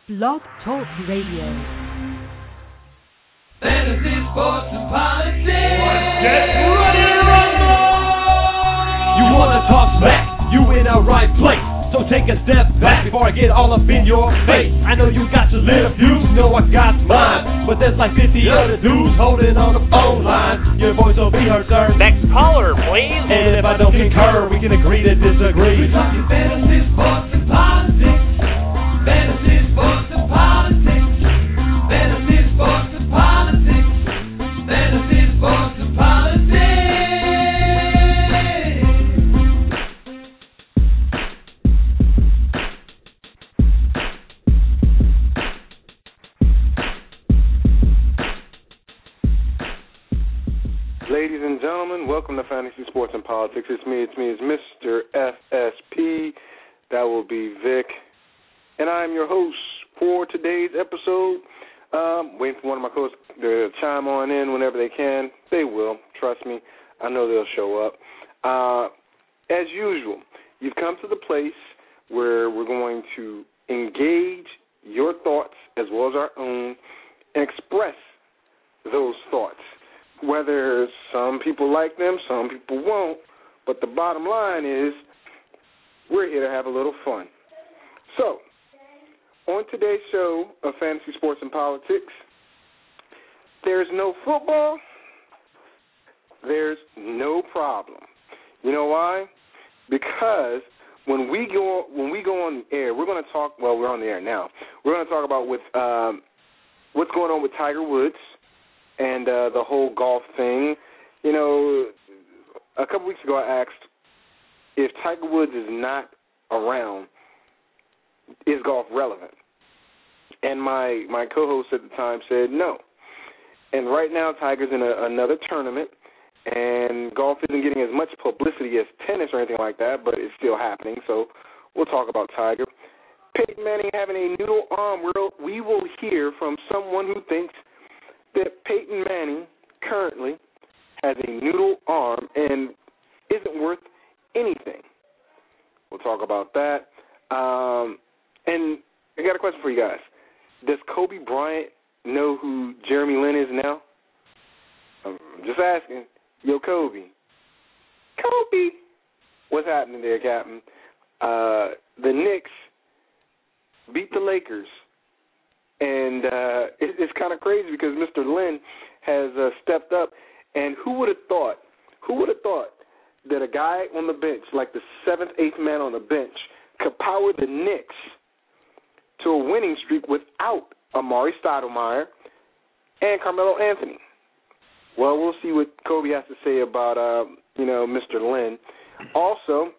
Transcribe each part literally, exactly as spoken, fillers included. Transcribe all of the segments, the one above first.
Blog Talk Radio. Fantasy, sports, and politics. Get ready to rumble! You wanna talk smack? You in the right place. So take a step back before I get all up in your face. I know you got your little views, you know I got mine. But there's like fifty other dudes holding on the phone line. Your voice will be heard, sir. Next caller, please. And if I don't concur, we can agree to disagree. We're talking fantasy, sports, and politics. Fantasy, sports, and politics. Fantasy, sports, and politics. Fantasy, sports, and politics. Ladies and gentlemen, welcome to Fantasy Sports and Politics. It's me, it's me, it's Mister F S P. That will be Vic. And I'm your host for today's episode. Um, waiting for one of my co-hosts to chime on in whenever they can. They will. Trust me. I know they'll show up. Uh, as usual, you've come to the place where we're going to engage your thoughts as well as our own and express those thoughts. Whether some people like them, some people won't, but the bottom line is we're here to have a little fun. So, on today's show of Fantasy Sports and Politics, there's no football, there's no problem. You know why? Because when we go when we go on the air, we're going to talk, well, we're on the air now, we're going to talk about with um, what's going on with Tiger Woods and uh, the whole golf thing. You know, a couple weeks ago I asked, if Tiger Woods is not around, is golf relevant? And my, my co-host at the time said no. And right now Tiger's in a, another tournament, and golf isn't getting as much publicity as tennis or anything like that, but it's still happening, so we'll talk about Tiger. Peyton Manning having a noodle arm, we will hear from someone who thinks that Peyton Manning currently has a noodle arm and isn't worth anything. We'll talk about that. Um, and I got a question for you guys. Does Kobe Bryant know who Jeremy Lin is now? I'm just asking. Yo, Kobe. Kobe. What's happening there, Captain? Uh, the Knicks beat the Lakers. And uh, it, it's kind of crazy because Mister Lin has uh, stepped up. And who would have thought, who would have thought that a guy on the bench, like the seventh, eighth man on the bench, could power the Knicks to a winning streak without Amari Stoudemire and Carmelo Anthony? Well, we'll see what Kobe has to say about, uh, you know, Mister Lin. Also,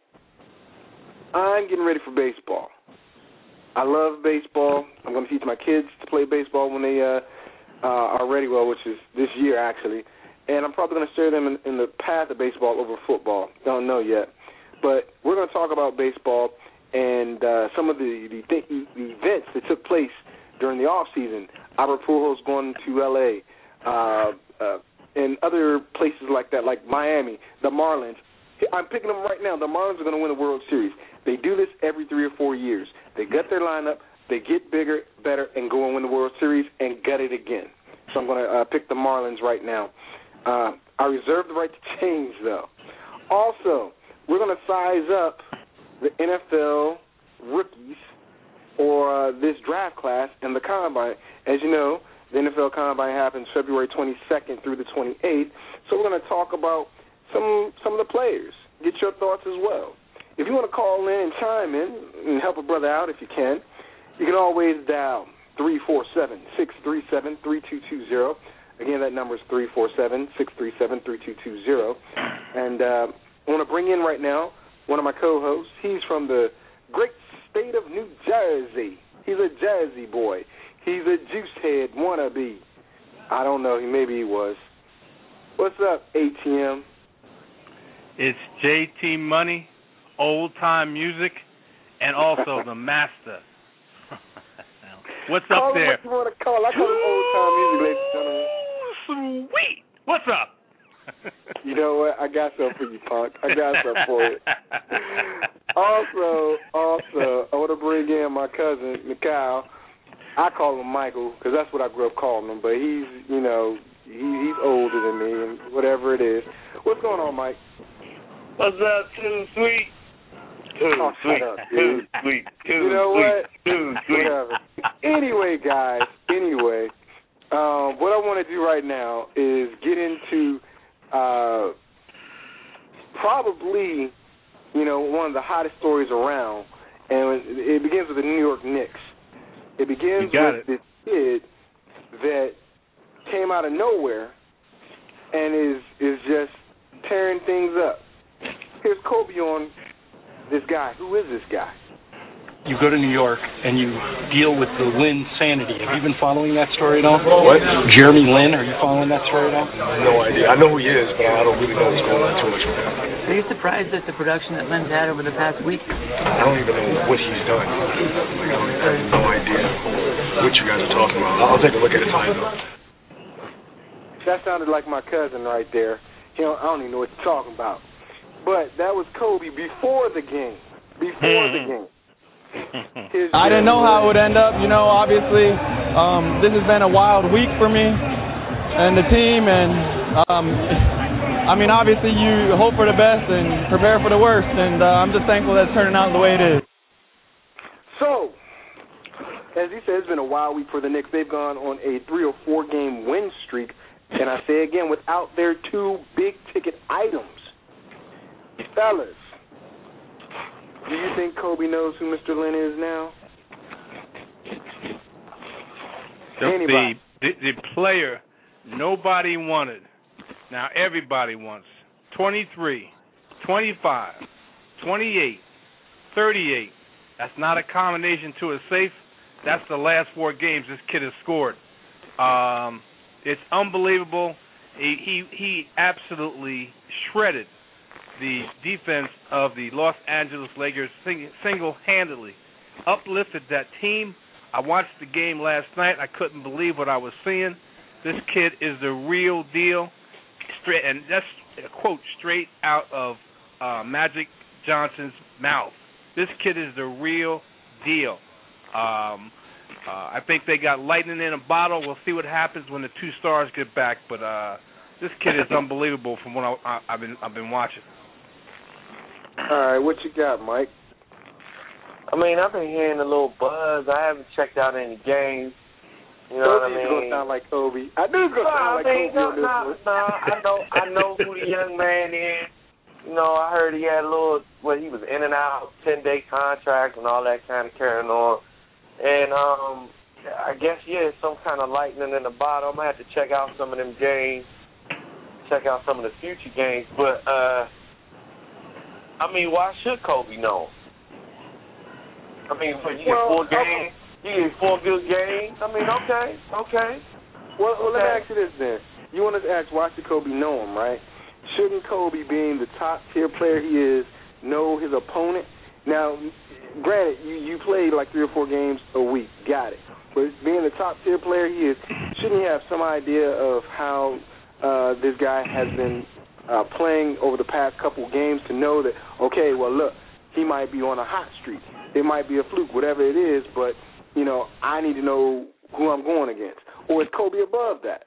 I'm getting ready for baseball. I love baseball. I'm going to teach my kids to play baseball when they uh, uh, are ready, well, which is this year, actually. And I'm probably going to steer them in, in the path of baseball over football. Don't know yet. But we're going to talk about baseball and uh, some of the, the, th- the events that took place during the off-season. Albert Pujols going to L A, uh, uh, and other places like that, like Miami, the Marlins. I'm picking them right now. The Marlins are going to win the World Series. They do this every three or four years. They gut their lineup, they get bigger, better, and go and win the World Series and gut it again. So I'm going to uh, pick the Marlins right now. Uh, I reserve the right to change, though. Also, we're going to size up the N F L rookies or uh, this draft class and the Combine. As you know, the N F L Combine happens February twenty-second through the twenty-eighth. So we're going to talk about some some of the players. Get your thoughts as well. If you want to call in and chime in and help a brother out if you can, you can always dial three four seven, six three seven, three two two zero. Again, that number is three four seven, six three seven, three two two zero. And uh, I want to bring in right now one of my co-hosts. He's from the great state of New Jersey. He's a Jersey boy. He's a juice head wannabe. I don't know. Maybe he was. What's up, A T M? It's J T Money, old-time music, and also the master. What's up call there? What you want to call? I call him old-time music, ladies and gentlemen. Sweet. What's up? You know what? I got something for you, punk. I got something for you. Also, also, I want to bring in my cousin, Mikhail. I call him Michael because that's what I grew up calling him. But he's, you know, he, he's older than me and whatever it is. What's going on, Mike? What's up, Too Sweet? Too Oh, sweet, up, too sweet, too you know sweet, what? too sweet. Whatever. Anyway, guys, anyway, um, what I want to do right now is get into uh, probably, you know, one of the hottest stories around, and it begins with the New York Knicks. It begins with it. this kid that came out of nowhere and is is just tearing things up. Here's Kobe on this guy. Who is this guy? You go to New York and you deal with the Lynn sanity. Have you been following that story at all? What? Jeremy Lin, are you following that story at all? No idea. I know who he is, but I don't really know what's going on too much with him. Are you surprised at the production that Lynn's had over the past week? I don't even know what he's done. I have no idea what you guys are talking about. I'll take a look at it tonight, though. That sounded like my cousin right there. You know, I don't even know what you're talking about. But that was Kobe before the game. Before the game. His I didn't know how it would end up. You know, obviously, um, this has been a wild week for me and the team. And, um, I mean, obviously you hope for the best and prepare for the worst. And uh, I'm just thankful that it's turning out the way it is. So, as he said, it's been a wild week for the Knicks. They've gone on a three or four game win streak. And I say again, without their two big-ticket items. Fellas, do you think Kobe knows who Mister Lynn is now? The, Anybody? The, the, the player nobody wanted. Now everybody wants. twenty-three, twenty-five, twenty-eight, thirty-eight. That's not a combination to a safe. That's the last four games this kid has scored. Um, it's unbelievable. He, he, he absolutely shredded the defense of the Los Angeles Lakers sing, single-handedly, uplifted that team. I watched the game last night. I couldn't believe what I was seeing. This kid is the real deal. Straight, and that's a quote straight out of uh, Magic Johnson's mouth. This kid is the real deal. Um, uh, I think they got lightning in a bottle. We'll see what happens when the two stars get back. But uh, this kid is unbelievable from what I, I, I've been I've been watching. All right, what you got, Mike? I mean, I've been hearing a little buzz. I haven't checked out any games. You know Kobe's what I mean? gonna sound like Kobe. I knew it's gonna no, sound like I mean, Kobe no, on this no, one. no. I know, I know who the young man is. You know, I heard he had a little, well, he was in and out, ten-day contract and all that kind of carrying on. And um, I guess, yeah, it's some kind of lightning in the bottle. I'm going to have to check out some of them games, check out some of the future games. But, uh, I mean, why should Kobe know? I mean, what, you get Well, four games? You get four good games? I mean, okay, okay. Well, well okay. let me ask you this then. You want to ask why should Kobe know him, right? Shouldn't Kobe, being the top-tier player he is, know his opponent? Now, granted, you, you played like three or four games a week. Got it. But being the top-tier player he is, shouldn't he have some idea of how uh, this guy has been uh, playing over the past couple of games to know that, okay, well, look, he might be on a hot streak. It might be a fluke, whatever it is, but, you know, I need to know who I'm going against. Or is Kobe above that?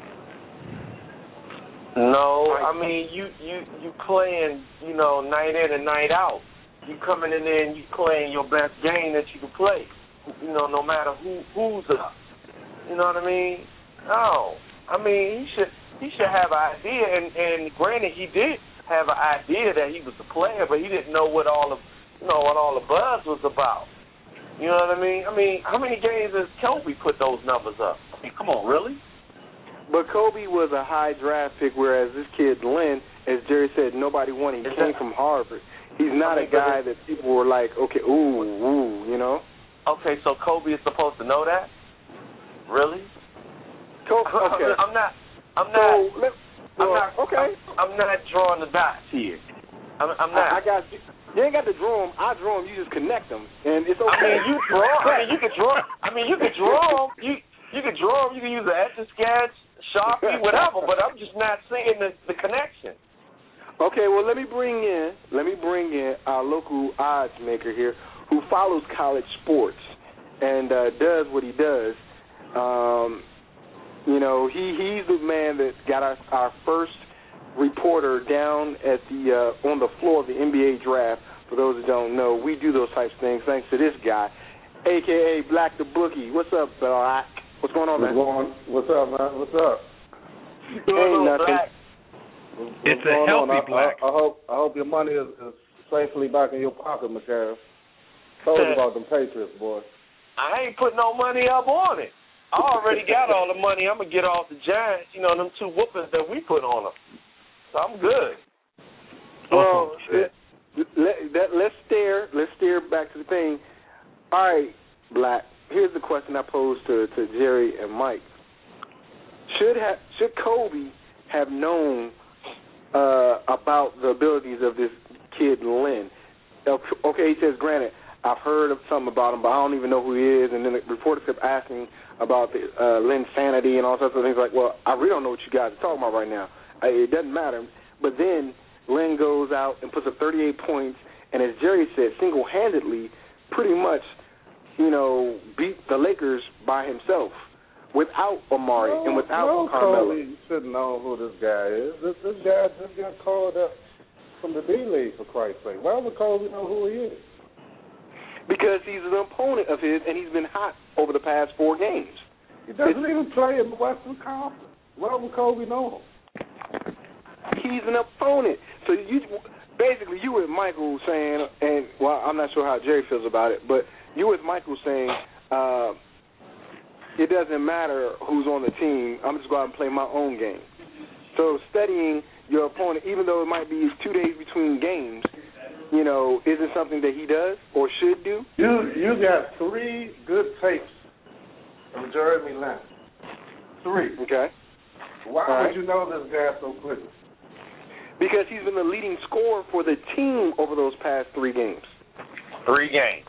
No, I mean, you, you, you playing, you know, night in and night out. You coming in there and you playing your best game that you can play, you know, no matter who who's up. You know what I mean? No. I mean, he should he should have an idea, and, and granted, he did have an idea that he was a player, but he didn't know what all the, you know, what all the buzz was about. You know what I mean? I mean, how many games has Kobe put those numbers up? I mean, come on, really? But Kobe was a high draft pick, whereas this kid, Lynn, as Jerry said, nobody wanted. He came from Harvard. He's not a guy that people were like, okay, ooh, ooh, you know? Okay, so Kobe is supposed to know that? Really? Kobe, okay. I'm not, I'm not, so, let, I'm well, not, okay. I'm, I'm not drawing the dots here. I'm, I'm not. I, I got you. You ain't got to draw them. I draw them. You just connect them, and it's okay. I mean, you draw. I mean, you can draw. I mean, you can draw them. You you can draw them. You can use an etch a sketch, Sharpie, whatever. But I'm just not seeing the, the connection. Okay, well, let me bring in let me bring in our local odds maker here, who follows college sports, and uh, does what he does. Um, you know, he he's the man that got our, our first reporter down at the uh, on the floor of the N B A draft. For those that don't know, we do those types of things thanks to this guy, a k a. Black the Bookie. What's up, Black? What's going on, man? What's, going, what's up, man? What's up? Ain't nothing. What's, it's what's a healthy on? Black. I, I, I hope I hope your money is, is safely back in your pocket, McCarroll. Told you about them Patriots, boy. I ain't put no money up on it. I already got all the money I'm going to get off the Giants, you know, them two whoopers that we put on them. So I'm good. Well, let, let, let, let's stare, let's stare back to the thing. All right, Black, here's the question I posed to, to Jerry and Mike. Should have, should Kobe have known uh, about the abilities of this kid, Lynn? Okay, he says, granted, I've heard of something about him, but I don't even know who he is. And then the reporter kept asking about the uh, Lynn sanity and all sorts of things. Like, well, I really don't know what you guys are talking about right now. It doesn't matter. But then Lynn goes out and puts up thirty-eight points, and as Jerry said, single-handedly, pretty much, you know, beat the Lakers by himself without Amari no, and without no, Carmelo. Kobe should know who this guy is. This, this guy just got called up from the D-League, for Christ's sake. Why would Kobe know who he is? Because he's an opponent of his, and he's been hot over the past four games. He doesn't it's, even play in the Western Conference. Why would Kobe know him? He's an opponent. So you basically you with Michael saying, and well, I'm not sure how Jerry feels about it, but you with Michael saying uh, it doesn't matter who's on the team. I'm just going to play my own game. So studying your opponent, even though it might be two days between games, you know, isn't something that he does or should do? You you got three good tapes from Jeremy Lin. Three. Okay. Why All would right. you know this guy so quickly? Because he's been the leading scorer for the team over those past three games. Three games.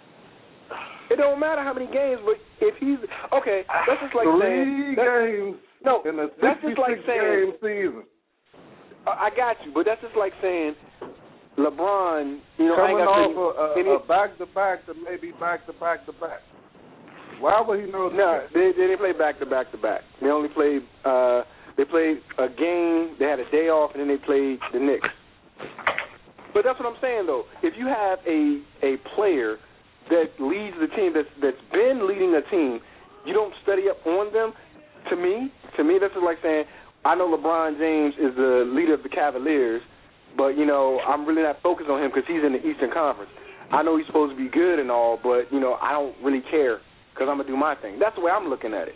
It don't matter how many games, but if he's okay, that's just like three saying games. No, in a that's just like saying game season. I got you, but that's just like saying LeBron, you know, coming I ain't got off any, a, a, a back to back to maybe back to back to back. Why would he know? No, they, they didn't play back to back to back. They only played. Uh, they played a game. They had a day off, and then they played the Knicks. But that's what I'm saying, though. If you have a a player that leads the team, that's that's been leading a team, you don't study up on them. To me, to me, that's just like saying, I know LeBron James is the leader of the Cavaliers, but you know I'm really not focused on him because he's in the Eastern Conference. I know he's supposed to be good and all, but you know I don't really care because I'm gonna do my thing. That's the way I'm looking at it.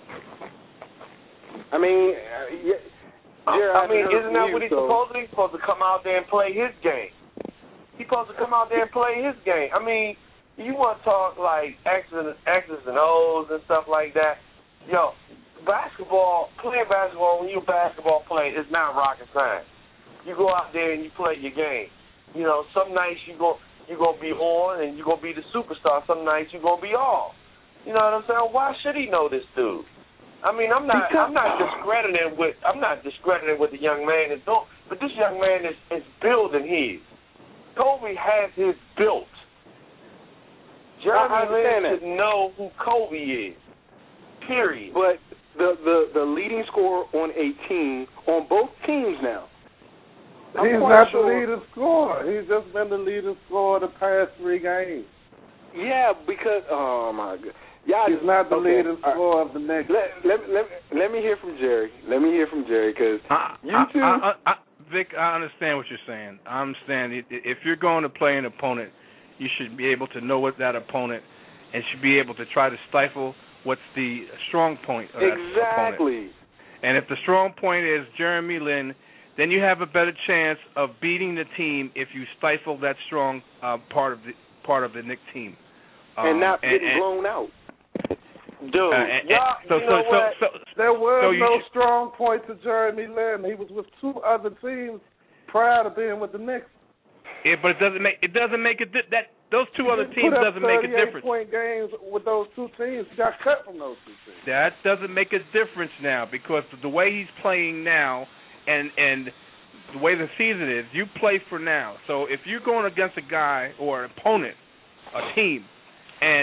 I mean, uh, yeah, Jared, I mean, heard isn't from that you, what he's so. supposed to be? He's supposed to come out there and play his game. He's supposed to come out there and play his game. I mean, you want to talk like X's and, X's and O's and stuff like that. Yo, basketball, playing basketball when you're a basketball player is not rocket science. You go out there and you play your game. You know, some nights you go, you're going to be on and you're going to be the superstar. Some nights you're going to be off. You know what I'm saying? Why should he know this dude? I mean, I'm not I'm not discrediting what I'm not discrediting what the young man is doing, but this young man is, is building his. Kobe has his built. Jeremy Lin should know who Kobe is. Period. But the, the, the leading scorer on a team, on both teams now. I'm He's not sure. the leading scorer. He's just been the leading scorer the past three games. Yeah, because oh my God. Y'all He's just, not the okay. leading scorer of the next. Let, let, let, let me hear from Jerry. Let me hear from Jerry, because you two. I, I, I, Vic, I understand what you're saying. I understand. If you're going to play an opponent, you should be able to know what that opponent, and should be able to try to stifle what's the strong point of that exactly. opponent. And if the strong point is Jeremy Lin, then you have a better chance of beating the team if you stifle that strong uh, part of the part of the Knicks team, um, and not getting and, blown out. Dude, uh, and, y'all, so, you so, know so, what? so, There was so no should, strong point to Jeremy Lin. He was with two other teams prior to being with the Knicks. Yeah, but it doesn't make it doesn't make a di- that those two he other teams put up doesn't make a difference. thirty-eight point games with those two teams. He got cut from those two teams. That doesn't make a difference now because the way he's playing now, and and the way the season is, you play for now. So if you're going against a guy or an opponent, a team, and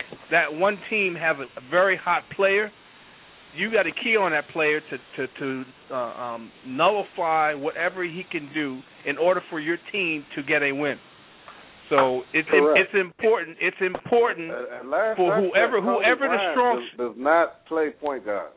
that one team has a, a very hot player, you got to key on that player to to, to uh, um, nullify whatever he can do in order for your team to get a win. So it's Correct. it's important. It's important Uh, and last for I whoever checked, Kobe whoever the Bryant strong. does, does not play point guard.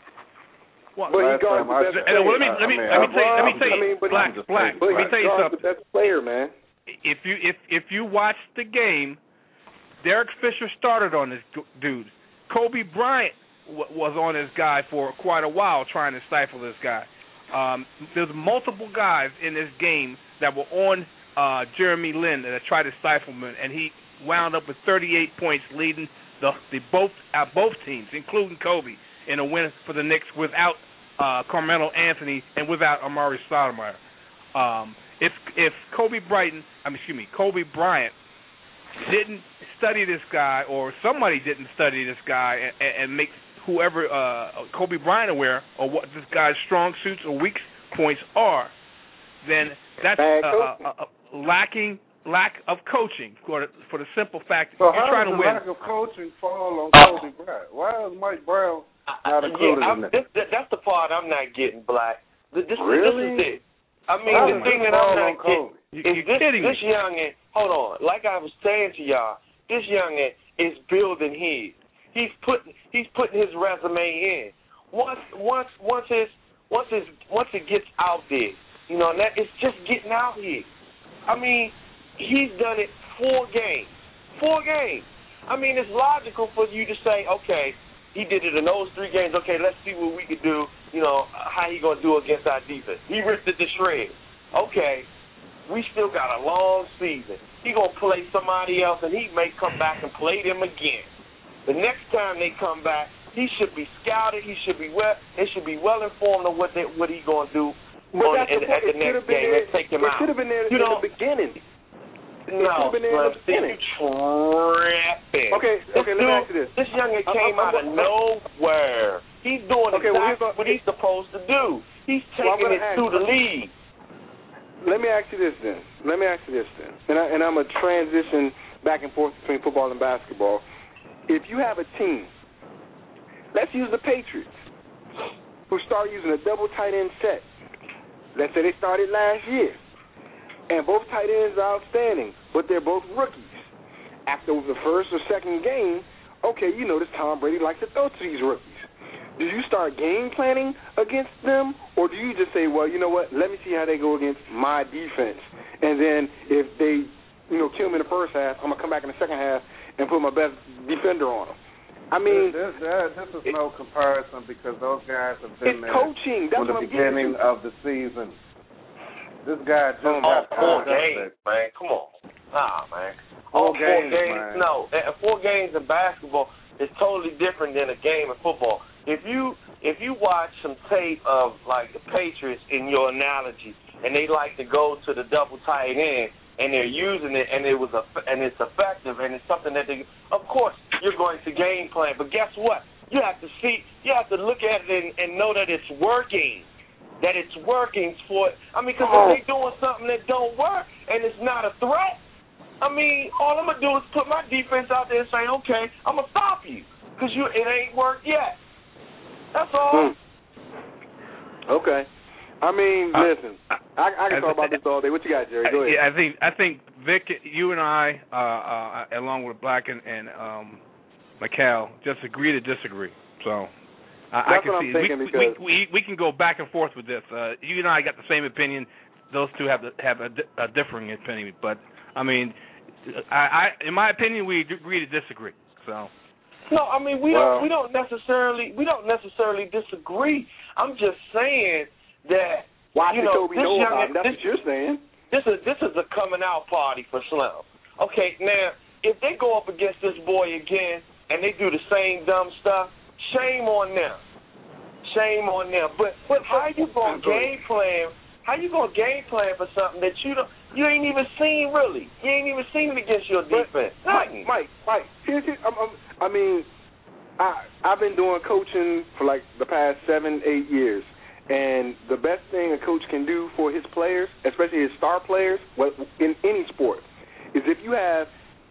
Well, But he Last guards time the I best checked. and let me player. let me I mean, let me I'm tell you, let me wrong. tell you, I mean, but black I'm just black. saying, But Let me he tell you guards something. the best player, man. If you if if you watch the game, Derek Fisher started on this g- dude. Kobe Bryant w- was on this guy for quite a while, trying to stifle this guy. Um, there's multiple guys in this game that were on uh, Jeremy Lin that tried to stifle him, and he wound up with thirty-eight points, leading the the both uh, both teams, including Kobe, in a win for the Knicks without uh, Carmelo Anthony and without Amari Stoudemire. Um, if if Kobe Bryant, I mean, excuse me, Kobe Bryant didn't study this guy, or somebody didn't study this guy, and, and make whoever uh, Kobe Bryant aware of what this guy's strong suits or weak points are, then that's uh, uh, uh, lacking lack of coaching for the, for the simple fact that So you're how trying does to the win. lack of coaching fall on Kobe Bryant? Why is Mike Brown not included yeah, in that? This, that, that's the part I'm not getting, Black. This, this, Really? this is it. I mean, How the does thing this that I'm fall not on Kobe? getting You- is you're this, kidding this me. youngin, hold on, like I was saying to y'all, this youngin is building his. He's putting he's putting his resume in. Once once once his once his once it gets out there, you know, and that it's just getting out here. I mean, he's done it four games. Four games. I mean, it's logical for you to say, okay, he did it in those three games. Okay, let's see what we can do, you know, how he going to do against our defense. He ripped it to shreds. Okay, we still got a long season. He going to play somebody else, and he may come back and play them again. The next time they come back, he should be scouted. He should be well. They should be well informed of what they, what he going to do on, that's at, the at point. the It next should've been game there- and take him it out. should have been there you in know, the beginning. No, should've been there in the Slim, see, beginning. you tripping. Okay, This okay, let dude, me ask you this. This youngin I'm- came I'm- out of I'm- nowhere. He's doing Okay, well, here's exactly what- what he's supposed to do. He's Well, I'm taking gonna it ask through the you- league. Let me ask you this then. Let me ask you this then. And, I, and I'm going to transition back and forth between football and basketball. If you have a team, let's use the Patriots, who start using a double tight end set. Let's say they started last year. And both tight ends are outstanding, but they're both rookies. After the first or second game, okay, you notice Tom Brady likes to throw to these rookies. Do you start game planning against them, or do you just say, well, you know what, let me see how they go against my defense, and then if they, you know, kill me in the first half, I'm going to come back in the second half and put my best defender on them? I mean, this, this, this is no comparison because those guys have been it's there coaching. That's from the what I'm getting beginning to. of the season. This guy just Oh, got four caught up games, there. man. Come on. Nah, man. Four Oh, games, four games. man. No, uh, four games in basketball is totally different than a game of football. If you if you watch some tape of like the Patriots in your analogy, and they like to go to the double tight end, and they're using it, and it was a and it's effective, and it's something that they, of course, you're going to game plan. But guess what? You have to see, you have to look at it and, and know that it's working. That it's working for, I mean, because Oh. if they're doing something that don't work and it's not a threat, I mean, all I'm going to do is put my defense out there and say, okay, I'm going to stop you because you it ain't worked yet. That's all. Hmm. Okay. I mean, Uh, listen, I, I can as- talk about this all day. What you got, Jerry? Go ahead. Yeah, I think I think Vic, you and I, uh, uh, along with Black and, and um, Mikal, just agree to disagree. So I, I That's can what see I'm thinking we, because we, we we can go back and forth with this. Uh, you and I got the same opinion. Those two have the, have a, di- a differing opinion, but I mean, I, I in my opinion, we agree to disagree. So. No, I mean we Well- don't we don't necessarily we don't necessarily disagree. I'm just saying that Watch you the know Kobe this know young about him. That's this, what you're saying. this is this is a coming out party for Slim. Okay, now if they go up against this boy again and they do the same dumb stuff, shame on them. Shame on them. But but how you gonna game plan? How you gonna game plan for something that you don't you ain't even seen really? You ain't even seen it against your But, defense. Mike, Nothing. Mike, Mike. Here's, here's, I'm, I'm, I mean, I I've been doing coaching for like the past seven, eight years, and the best thing a coach can do for his players, especially his star players, what- in any sport, is if you have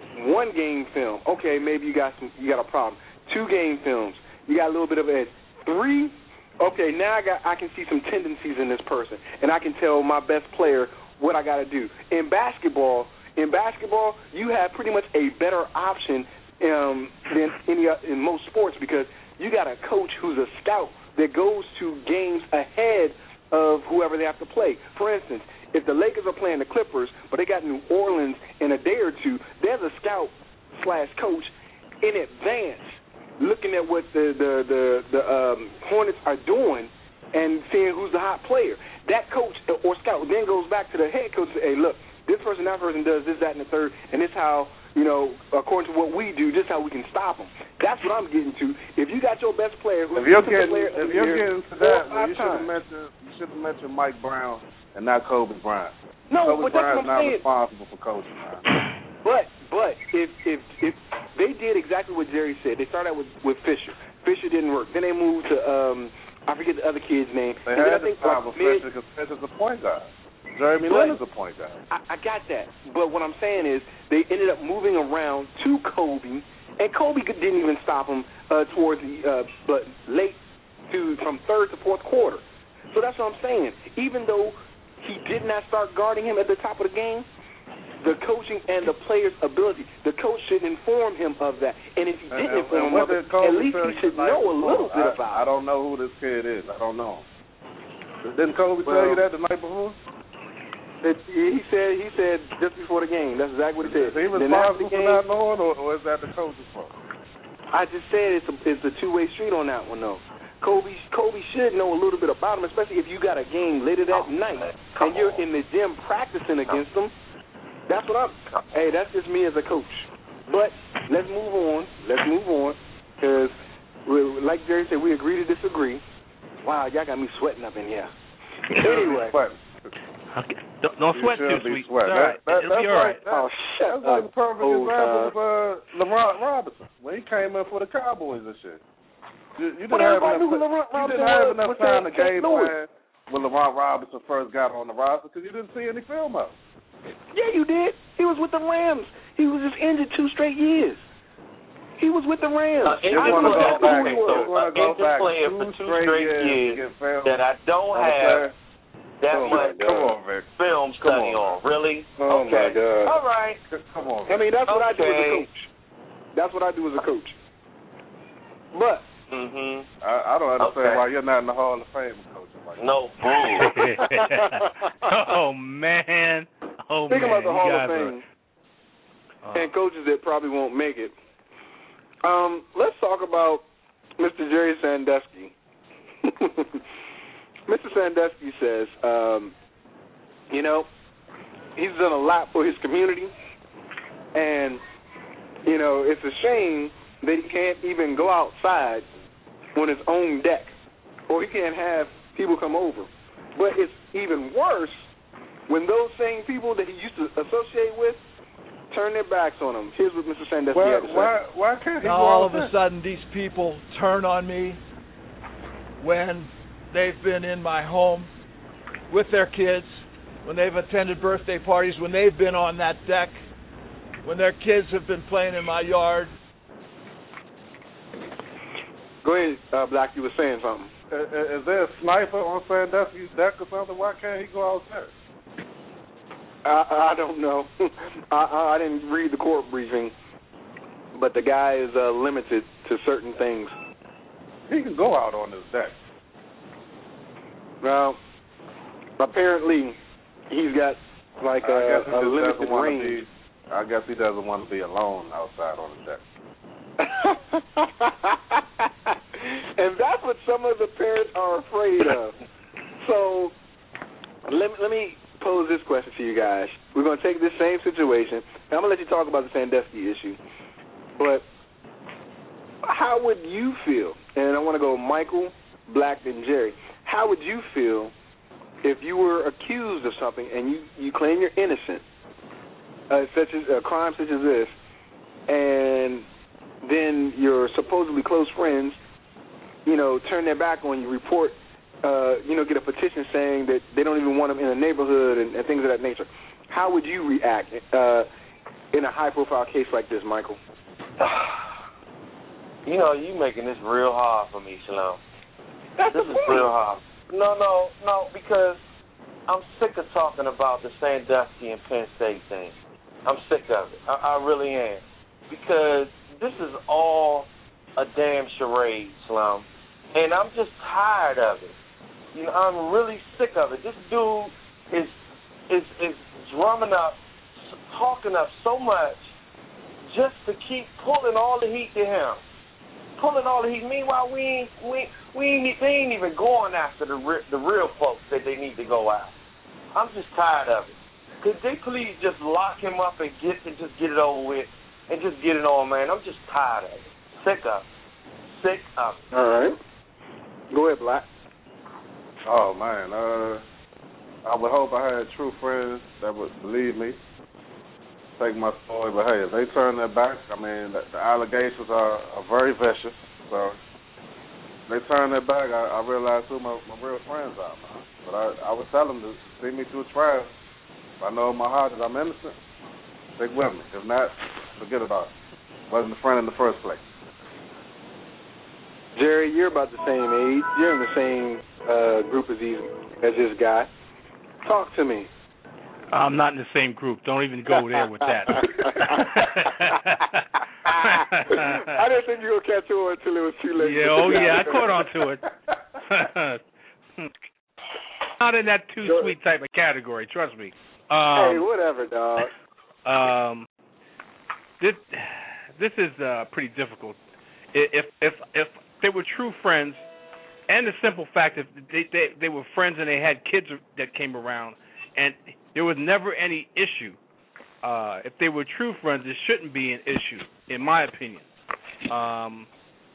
One game film, okay, maybe you got some, you got a problem. Two game films, you got a little bit of edge. Three, okay, now I got I can see some tendencies in this person, and I can tell my best player what I got to do. In basketball, in basketball, you have pretty much a better option um, than any in most sports because you got a coach who's a scout that goes to games ahead of whoever they have to play. For instance, if the Lakers are playing the Clippers, but they got New Orleans in a day or two, there's a scout slash coach in advance looking at what the the the, the um, Hornets are doing and seeing who's the hot player. That coach or scout then goes back to the head coach and say, hey, look, this person, that person does this, that, and the third, and this how, you know, according to what we do, this how we can stop them. That's what I'm getting to. If you got your best player, who's if you're the getting, player if you're getting to that, well, you should have times. mentioned you should have mentioned Mike Brown and not Kobe Bryant. No, Kobe but that's Bryant's what I'm not saying. responsible for coaching. But but if if if they did exactly what Jerry said, they started out with with Fisher. Fisher didn't work. Then they moved to um I forget the other kid's name. They and had then I to think start like, with Fisher because Fisher's a point guard. Jeremy but, Lin is a point guard. I, I got that. But what I'm saying is they ended up moving around to Kobe, and Kobe didn't even stop him uh, towards the uh, but late to from third to fourth quarter. So that's what I'm saying. Even though he did not start guarding him at the top of the game, the coaching and the player's ability, the coach should inform him of that. And if he didn't and, inform and him of it, at least he should know a little bit I, about I it. don't know who this kid is. I don't know him. Didn't Kobe well, tell you that the night before? It, he said he said just before the game. That's exactly what he said. Is he responsible for not knowing, or, or is that the coach's fault? I just said it's a, it's a two-way street on that one, though. Kobe Kobe should know a little bit about him, especially if you got a game later that oh, night and you're in the gym practicing against them. That's what I'm. Hey, that's just me as a coach. But let's move on. Let's move on, because like Jerry said, we agree to disagree. Wow, y'all got me sweating up in here. Anyway. Okay. Don't, don't sweat too sweet. It's all right. That, It'll be all right. Like, that, oh, shut that's like the perfect oh, example uh, of uh, Lamont Robinson when he came in for the Cowboys and shit. You, you didn't but have everybody enough, knew who Lamont you Robinson didn't have was enough with time to Saint game Louis. plan when Lamont Robinson first got on the roster because you didn't see any film of him. Yeah, you did. He was with the Rams. He was just injured two straight years. He was with the Rams. Uh, I want to go back. okay, so an injured player for two straight, straight years, years that I don't have that oh much Come on, Vic. film study on. on. Really? Oh, okay. my God. All right. Come on. I mean, that's what okay. I do as a coach. That's what I do as a coach. But mm-hmm. I, I don't understand okay. why you're not in the Hall of Fame, Coach. Like no. oh, man. Oh, Think man. about the you Hall of are... Fame uh, and coaches that probably won't make it. Um, let's talk about Mister Jerry Sandusky. Mister Sandusky says, um, you know, he's done a lot for his community, and, you know, it's a shame that he can't even go outside on his own deck, or he can't have people come over. But it's even worse when those same people that he used to associate with turn their backs on him. Here's what Mister Sandusky why, had to say. Why, why can't he now go all of outside? a sudden these people turn on me when they've been in my home with their kids, when they've attended birthday parties, when they've been on that deck, when their kids have been playing in my yard. Go ahead, uh, Black, you were saying something. Uh, is there a sniper on Sandusky's deck or something? Why can't he go outside? I, I don't know. I, I didn't read the court briefing, but the guy is uh, limited to certain things. He can go out on his deck. Well, apparently he's got like a, I guess he a just limited doesn't want range. to be. I guess he doesn't want to be alone outside on the deck. And that's what some of the parents are afraid of. So let me, let me pose this question to you guys. We're going to take this same situation, and I'm going to let you talk about the Sandusky issue. But how would you feel, and I want to go Michael, Black, and Jerry, how would you feel if you were accused of something and you, you claim you're innocent, uh, such as a crime such as this, and then your supposedly close friends, you know, turn their back on you, report, uh, you know, get a petition saying that they don't even want them in the neighborhood and, and things of that nature. How would you react? Uh, in a high-profile case like this, Michael? You know, you making this real hard for me, Shalom. This is real hard. No, no, no, because I'm sick of talking about the Sandusky and Penn State thing. I'm sick of it. I, I really am. Because this is all a damn charade, Shalom. And I'm just tired of it. You know, I'm really sick of it. This dude is is is drumming up, talking up so much just to keep pulling all the heat to him. Pulling all the heat. Meanwhile, we ain't, we we ain't, they ain't even going after the re- the real folks that they need to go after. I'm just tired of it. Could they please just lock him up and get and just get it over with and just get it on, man? I'm just tired of it. Sick of it. Sick of it. All right. Go ahead, Black. Oh man, uh, I would hope I had true friends that would believe me, take my story, but hey, if they turn their back, I mean, the, the allegations are, are very vicious, so if they turn their back, I, I realize who my, my real friends are, man. But I, I would tell them to see me through trial. If I know in my heart that I'm innocent, stick with me. If not, forget about it. Wasn't a friend in the first place. Jerry, you're about the same age. You're in the same uh, group as these as this guy. Talk to me. I'm not in the same group. Don't even go there with that. I didn't think you were going to catch on until it was too late. Yeah, oh, yeah, I caught on to it. Not in that too sweet type of category, trust me. Um, hey, whatever, dog. Um, this, this is uh, pretty difficult. If if if they were true friends, and the simple fact that they, they, they were friends and they had kids that came around, and there was never any issue. Uh, if they were true friends, it shouldn't be an issue, in my opinion. Um,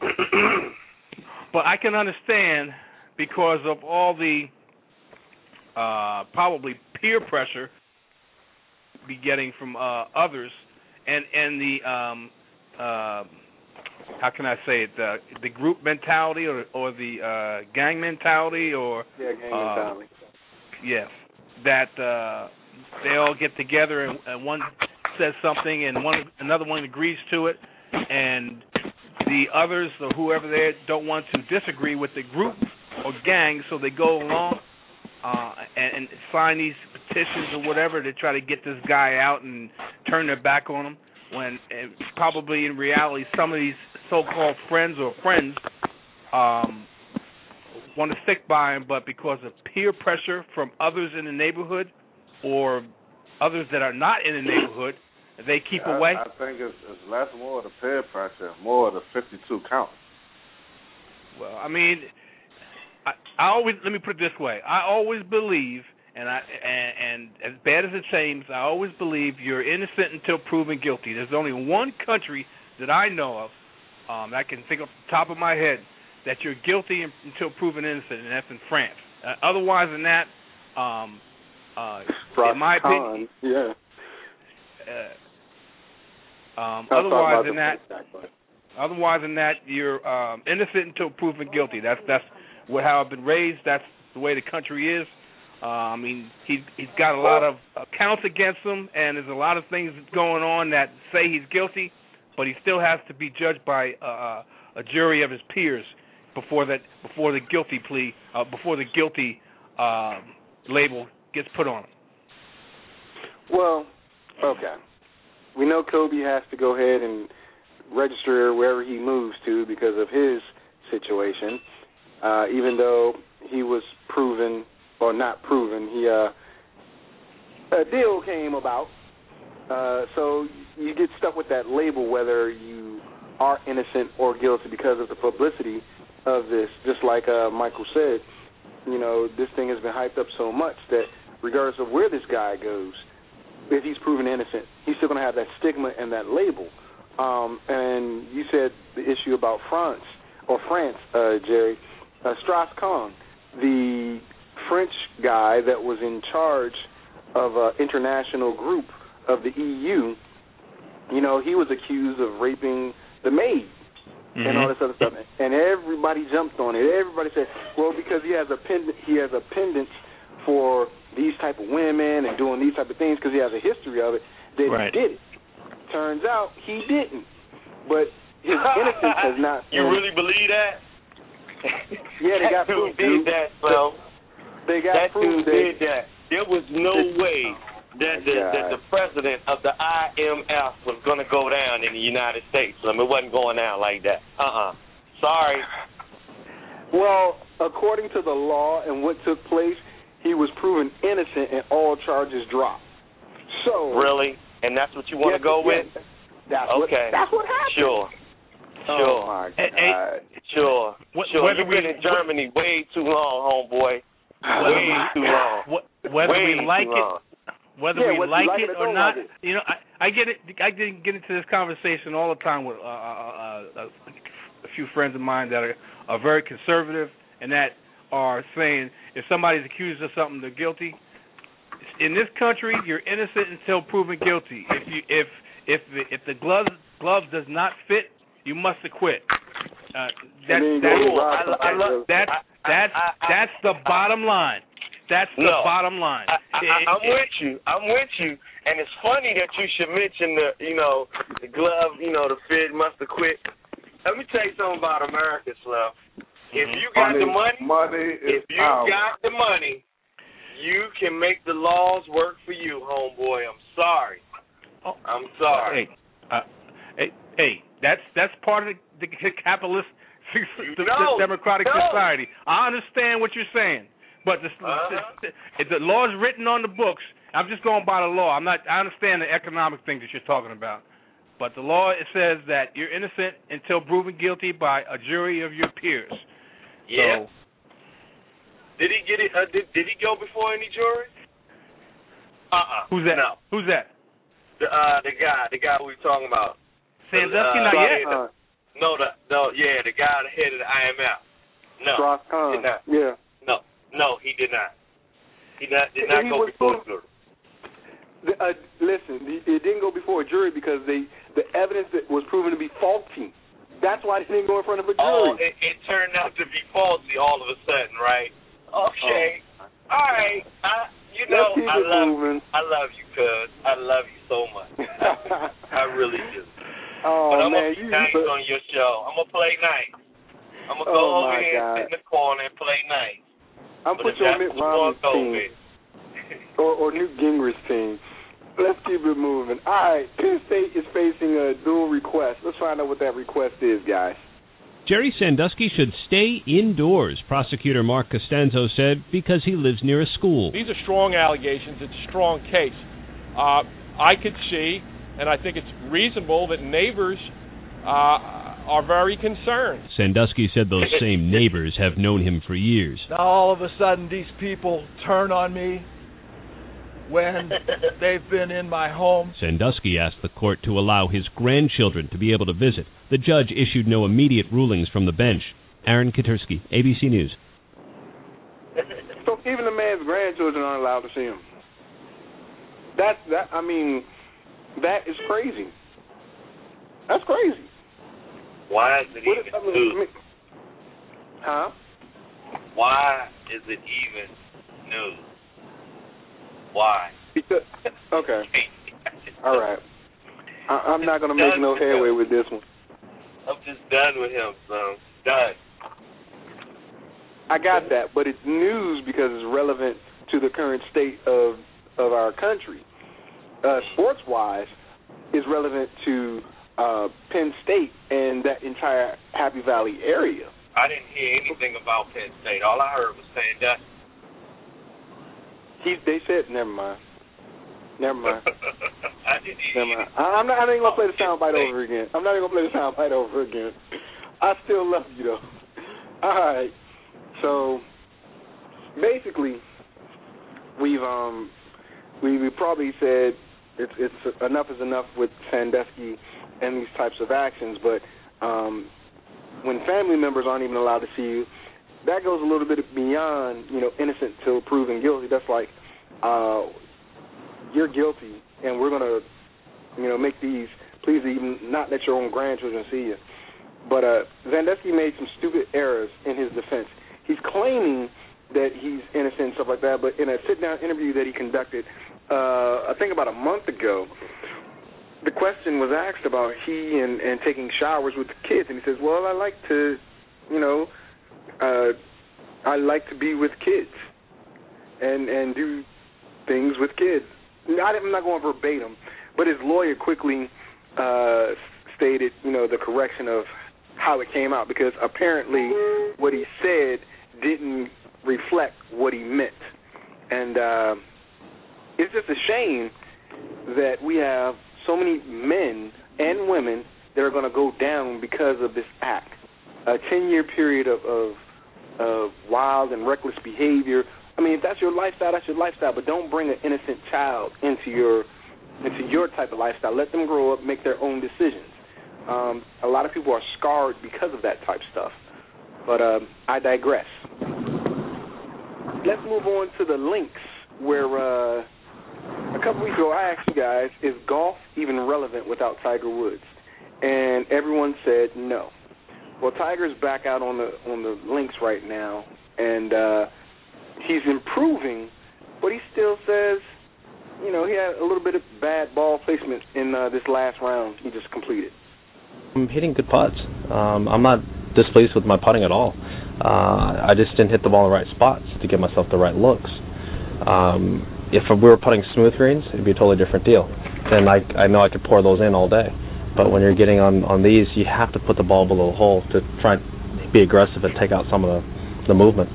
but I can understand because of all the uh, probably peer pressure be getting from uh, others, and and the um, uh, how can I say it, the, the group mentality or or the uh, gang mentality or yeah, gang uh, mentality. Yes, that uh, they all get together and, and one says something and one another one agrees to it, and the others or whoever they don't want to disagree with the group or gang, so they go along uh, and, and sign these petitions or whatever to try to get this guy out and turn their back on him. When uh, probably in reality, some of these so-called friends or friends um, want to stick by him, but because of peer pressure from others in the neighborhood or others that are not in the neighborhood, they keep I, away. I think it's, it's less more of the peer pressure, more of the fifty-two count. Well, I mean, I, I always let me put it this way: I always believe. And I and, and as bad as it seems, I always believe you're innocent until proven guilty. There's only one country that I know of, um, I can think off the top of my head, that you're guilty until proven innocent, and that's in France. Uh, otherwise than that, um, uh, in my opinion, yeah. Uh, um, otherwise than that, otherwise than that, you're um, innocent until proven guilty. That's that's what how I've been raised. That's the way the country is. Uh, I mean, he, he's got a lot of accounts against him, and there's a lot of things going on that say he's guilty, but he still has to be judged by uh, a jury of his peers before that before the guilty plea, uh, before the guilty uh, label gets put on him. Well, okay. We know Kobe has to go ahead and register wherever he moves to because of his situation, uh, even though he was proven. Or not proven, he uh, a deal came about. Uh, so you get stuck with that label whether you are innocent or guilty because of the publicity of this. Just like uh, Michael said, you know, this thing has been hyped up so much that regardless of where this guy goes, if he's proven innocent, he's still going to have that stigma and that label. Um, and you said the issue about France, or France, uh, Jerry, uh, Strauss-Kahn, the French guy that was in charge of an international group of the E U, you know, he was accused of raping the maid mm-hmm. and all this other stuff. And everybody jumped on it. Everybody said, well, because he has a pendant, he has a pendant for these type of women and doing these type of things because he has a history of it, that right. he did it. Turns out he didn't. But his innocence has not. You been, really believe that? Yeah, they got that proof. dude did that, bro. They got that proof. dude did that. There was no way that the, that the president of the I M F was going to go down in the United States. I mean, it wasn't going down like that. Uh-uh. Sorry. Well, according to the law and what took place, he was proven innocent and all charges dropped. So really? And that's what you want to yes, go yes, with? That's okay. What, that's what happened. Sure. Sure. Oh, my God. Hey, hey, sure. What, sure. Whether You've been we, in Germany what, way too long, homeboy. Way too long. Whether way we like long. it, whether yeah, we whether like, like it, it or or not, like it. you know, I, I get it. I didn't get into this conversation all the time with uh, uh, uh, a few friends of mine that are, are very conservative and that are saying if somebody's accused of something, they're guilty. In this country, you're innocent until proven guilty. If you if if if the glove glove does not fit, you must acquit. Uh, that's that's, I, I love, that's that's that's the bottom line. That's the no, bottom line. I, I, I'm with you. I'm with you. And it's funny that you should mention the, you know, the glove, you know, the fit must acquit. Let me tell you something about America, Slim. If you got money, the money, money if you power. got the money, you can make the laws work for you, homeboy. I'm sorry. Oh, I'm sorry. Hey, uh, hey, hey, that's that's part of the, the capitalist, the, know, the democratic no. society. I understand what you're saying, but the, uh-huh. the, the, the law is written on the books. I'm just going by the law. I'm not. I understand the economic things that you're talking about, but the law it says that you're innocent until proven guilty by a jury of your peers. Yeah. So, did he get it? Uh, did, did he go before any jury? Uh-uh. Who's that? No. Who's that? The uh, the guy, the guy we were talking about. Sandusky, uh, not yet. Uh, no, the no, yeah, the guy the head of the I M F. No, Strauss-Kahn. did not. Yeah. No, no, he did not. He not did not he go was before full, jury. The, uh, listen, it didn't go before a jury because they the evidence that was proven to be faulty. That's why it didn't go in front of a jury. Oh, it, it turned out to be faulty all of a sudden, right? Okay, oh. All right. I, you know, Let's keep I it love, moving. I love you, cuz. I love you so much. I really do. Oh, but I'm man, gonna be you, nice you, on your show. I'm gonna play nice. I'm gonna oh, go over my here God. and sit in the corner and play nice. I'm but put you on Mitt Romney's team or, or Newt Gingrich's team. Let's keep it moving. All right, Penn State is facing a dual request. Let's find out what that request is, guys. Jerry Sandusky should stay indoors, prosecutor Mark Costanzo said, because he lives near a school. These are strong allegations. It's a strong case. Uh, I could see, and I think it's reasonable, that neighbors uh, are very concerned. Sandusky said those same neighbors have known him for years. Now all of a sudden these people turn on me when they've been in my home. Sandusky asked the court to allow his grandchildren to be able to visit. The judge issued no immediate rulings from the bench. Aaron Katersky, A B C News. So even the man's grandchildren aren't allowed to see him. That's that. I mean, that is crazy. That's crazy. Why is it What even is, I mean, news? I mean, huh? Why is it even news? Why? Because, okay. All right. I, I'm not going to make no headway with this one. I'm just done with him, son. Done. I got that, but it's news because it's relevant to the current state of of our country. Uh, sports-wise, it's relevant to uh, Penn State and that entire Happy Valley area. I didn't hear anything about Penn State. All I heard was Sandusky. He, they said, never mind. Never mind. I didn't hear Never mind. I, I'm not. I ain't gonna play the soundbite over again. I'm not even gonna play the soundbite over again. I still love you though. All right. So basically, we've um we we probably said it's it's enough is enough with Sandusky and these types of actions, but um, when family members aren't even allowed to see you, that goes a little bit beyond, you know, innocent till proven guilty. That's like, uh, you're guilty, and we're going to, you know, make these pleas even not let your own grandchildren see you. But uh, Sandusky made some stupid errors in his defense. He's claiming that he's innocent and stuff like that, but in a sit-down interview that he conducted, uh, I think about a month ago, the question was asked about he and, and taking showers with the kids, and he says, well, I like to, you know, uh, I like to be with kids and, and do things with kids. I'm not going verbatim, but his lawyer quickly uh, stated, you know, the correction of how it came out, because apparently what he said didn't reflect what he meant. And uh, it's just a shame that we have so many men and women that are going to go down because of this act. A ten-year period of, of, of wild and reckless behavior. I mean, if that's your lifestyle, that's your lifestyle, but don't bring an innocent child into your into your type of lifestyle. Let them grow up, make their own decisions. Um, a lot of people are scarred because of that type stuff. But um, I digress. Let's move on to the links, where uh, a couple weeks ago I asked you guys, is golf even relevant without Tiger Woods? And everyone said no. Well, Tiger's back out on the on the links right now, and uh, he's improving, but he still says, you know, he had a little bit of bad ball placement in uh, this last round he just completed. I'm hitting good putts. Um, I'm not displeased with my putting at all. Uh, I just didn't hit the ball in the right spots to give myself the right looks. Um, if we were putting smooth greens, it'd be a totally different deal. Then I, I know I could pour those in all day. But when you're getting on, on these, you have to put the ball below the hole to try and be aggressive and take out some of the, the movement.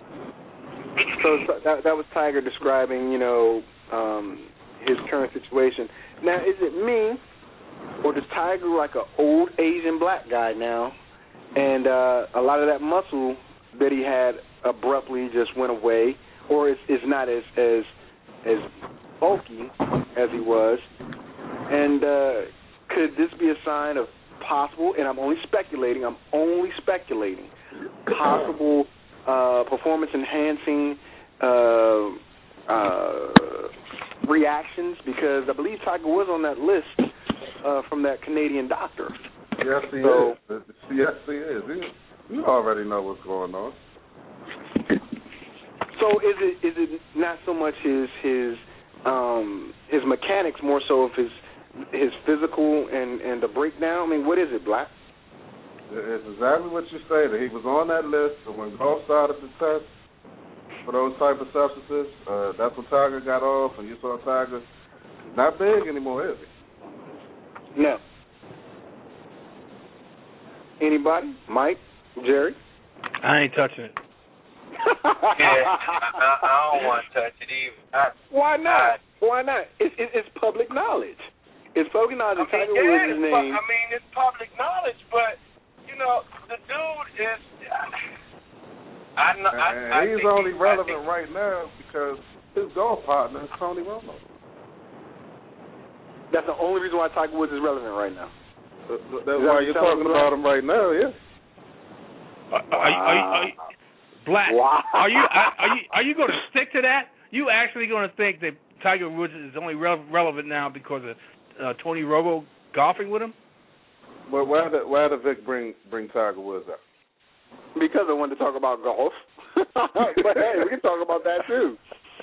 So that, that was Tiger describing, you know, um, his current situation. Now, is it me, or does Tiger look like an old Asian black guy now, and uh, a lot of that muscle that he had abruptly just went away, or is, is not as, as as bulky as he was? And uh, could this be a sign of possible, and I'm only speculating, I'm only speculating, possible uh, performance-enhancing uh, uh, reactions? Because I believe Tiger was on that list uh, from that Canadian doctor. Yes, he so, is. Yes, he is. He, you already know what's going on. So is it is it not so much his his um, his mechanics, more so of his his physical and, and the breakdown? I mean, what is it, Black? It's exactly what you stated. He was on that list, and when golf started to test for those type of substances, uh, that's when Tiger got off, and you saw Tiger not big anymore, is he? No. Anybody? Mike? Jerry? I ain't touching it. yeah, I, I don't want to touch it either. I, Why not? I, Why not? It's, it, it's public knowledge. It's public knowledge. I mean, Tiger Woods' yeah, name. I mean, it's public knowledge, but you know, the dude is. I know. I, and I he's think only he, relevant think, right now because his golf partner is Tony Romo. That's the only reason why Tiger Woods is relevant right now. That's why you're talking about him right now, yeah. Are, are, you, are, you, are you, Black? Wow. Are you are, are you are you going to stick to that? You actually going to think that Tiger Woods is only re- relevant now because of uh, Tony Romo golfing with him? Well, why did why did Vic bring bring Tiger Woods up? Because I wanted to talk about golf. But hey, we can talk about that too.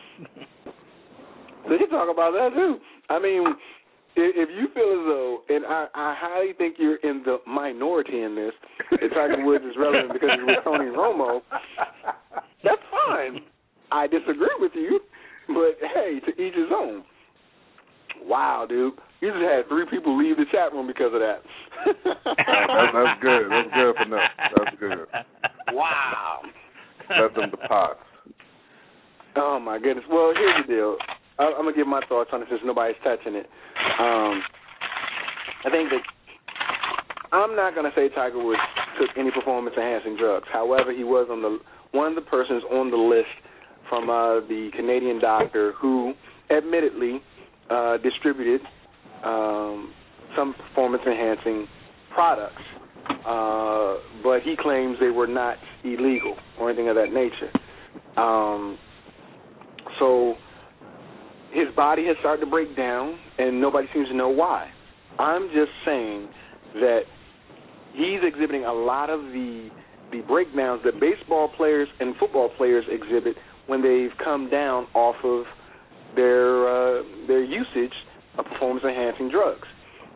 We can talk about that too. I mean, if you feel as though, and I, I highly think you're in the minority in this, that Tiger Woods is relevant because he's with Tony Romo, that's fine. I disagree with you, but hey, to each his own. Wow, dude. You just had three people leave the chat room because of that. that's, that's good. That's good for now. That's good. Wow. Let them depart. Oh, my goodness. Well, here's the deal. I'm going to give my thoughts on it since nobody's touching it. Um, I think that I'm not going to say Tiger Woods took any performance-enhancing drugs. However, he was on the one of the persons on the list from uh, the Canadian doctor who admittedly uh, distributed um, some performance-enhancing products, uh, but he claims they were not illegal or anything of that nature. Um, so his body has started to break down, and nobody seems to know why. I'm just saying that he's exhibiting a lot of the the breakdowns that baseball players and football players exhibit when they've come down off of their uh, their usage of performance-enhancing drugs.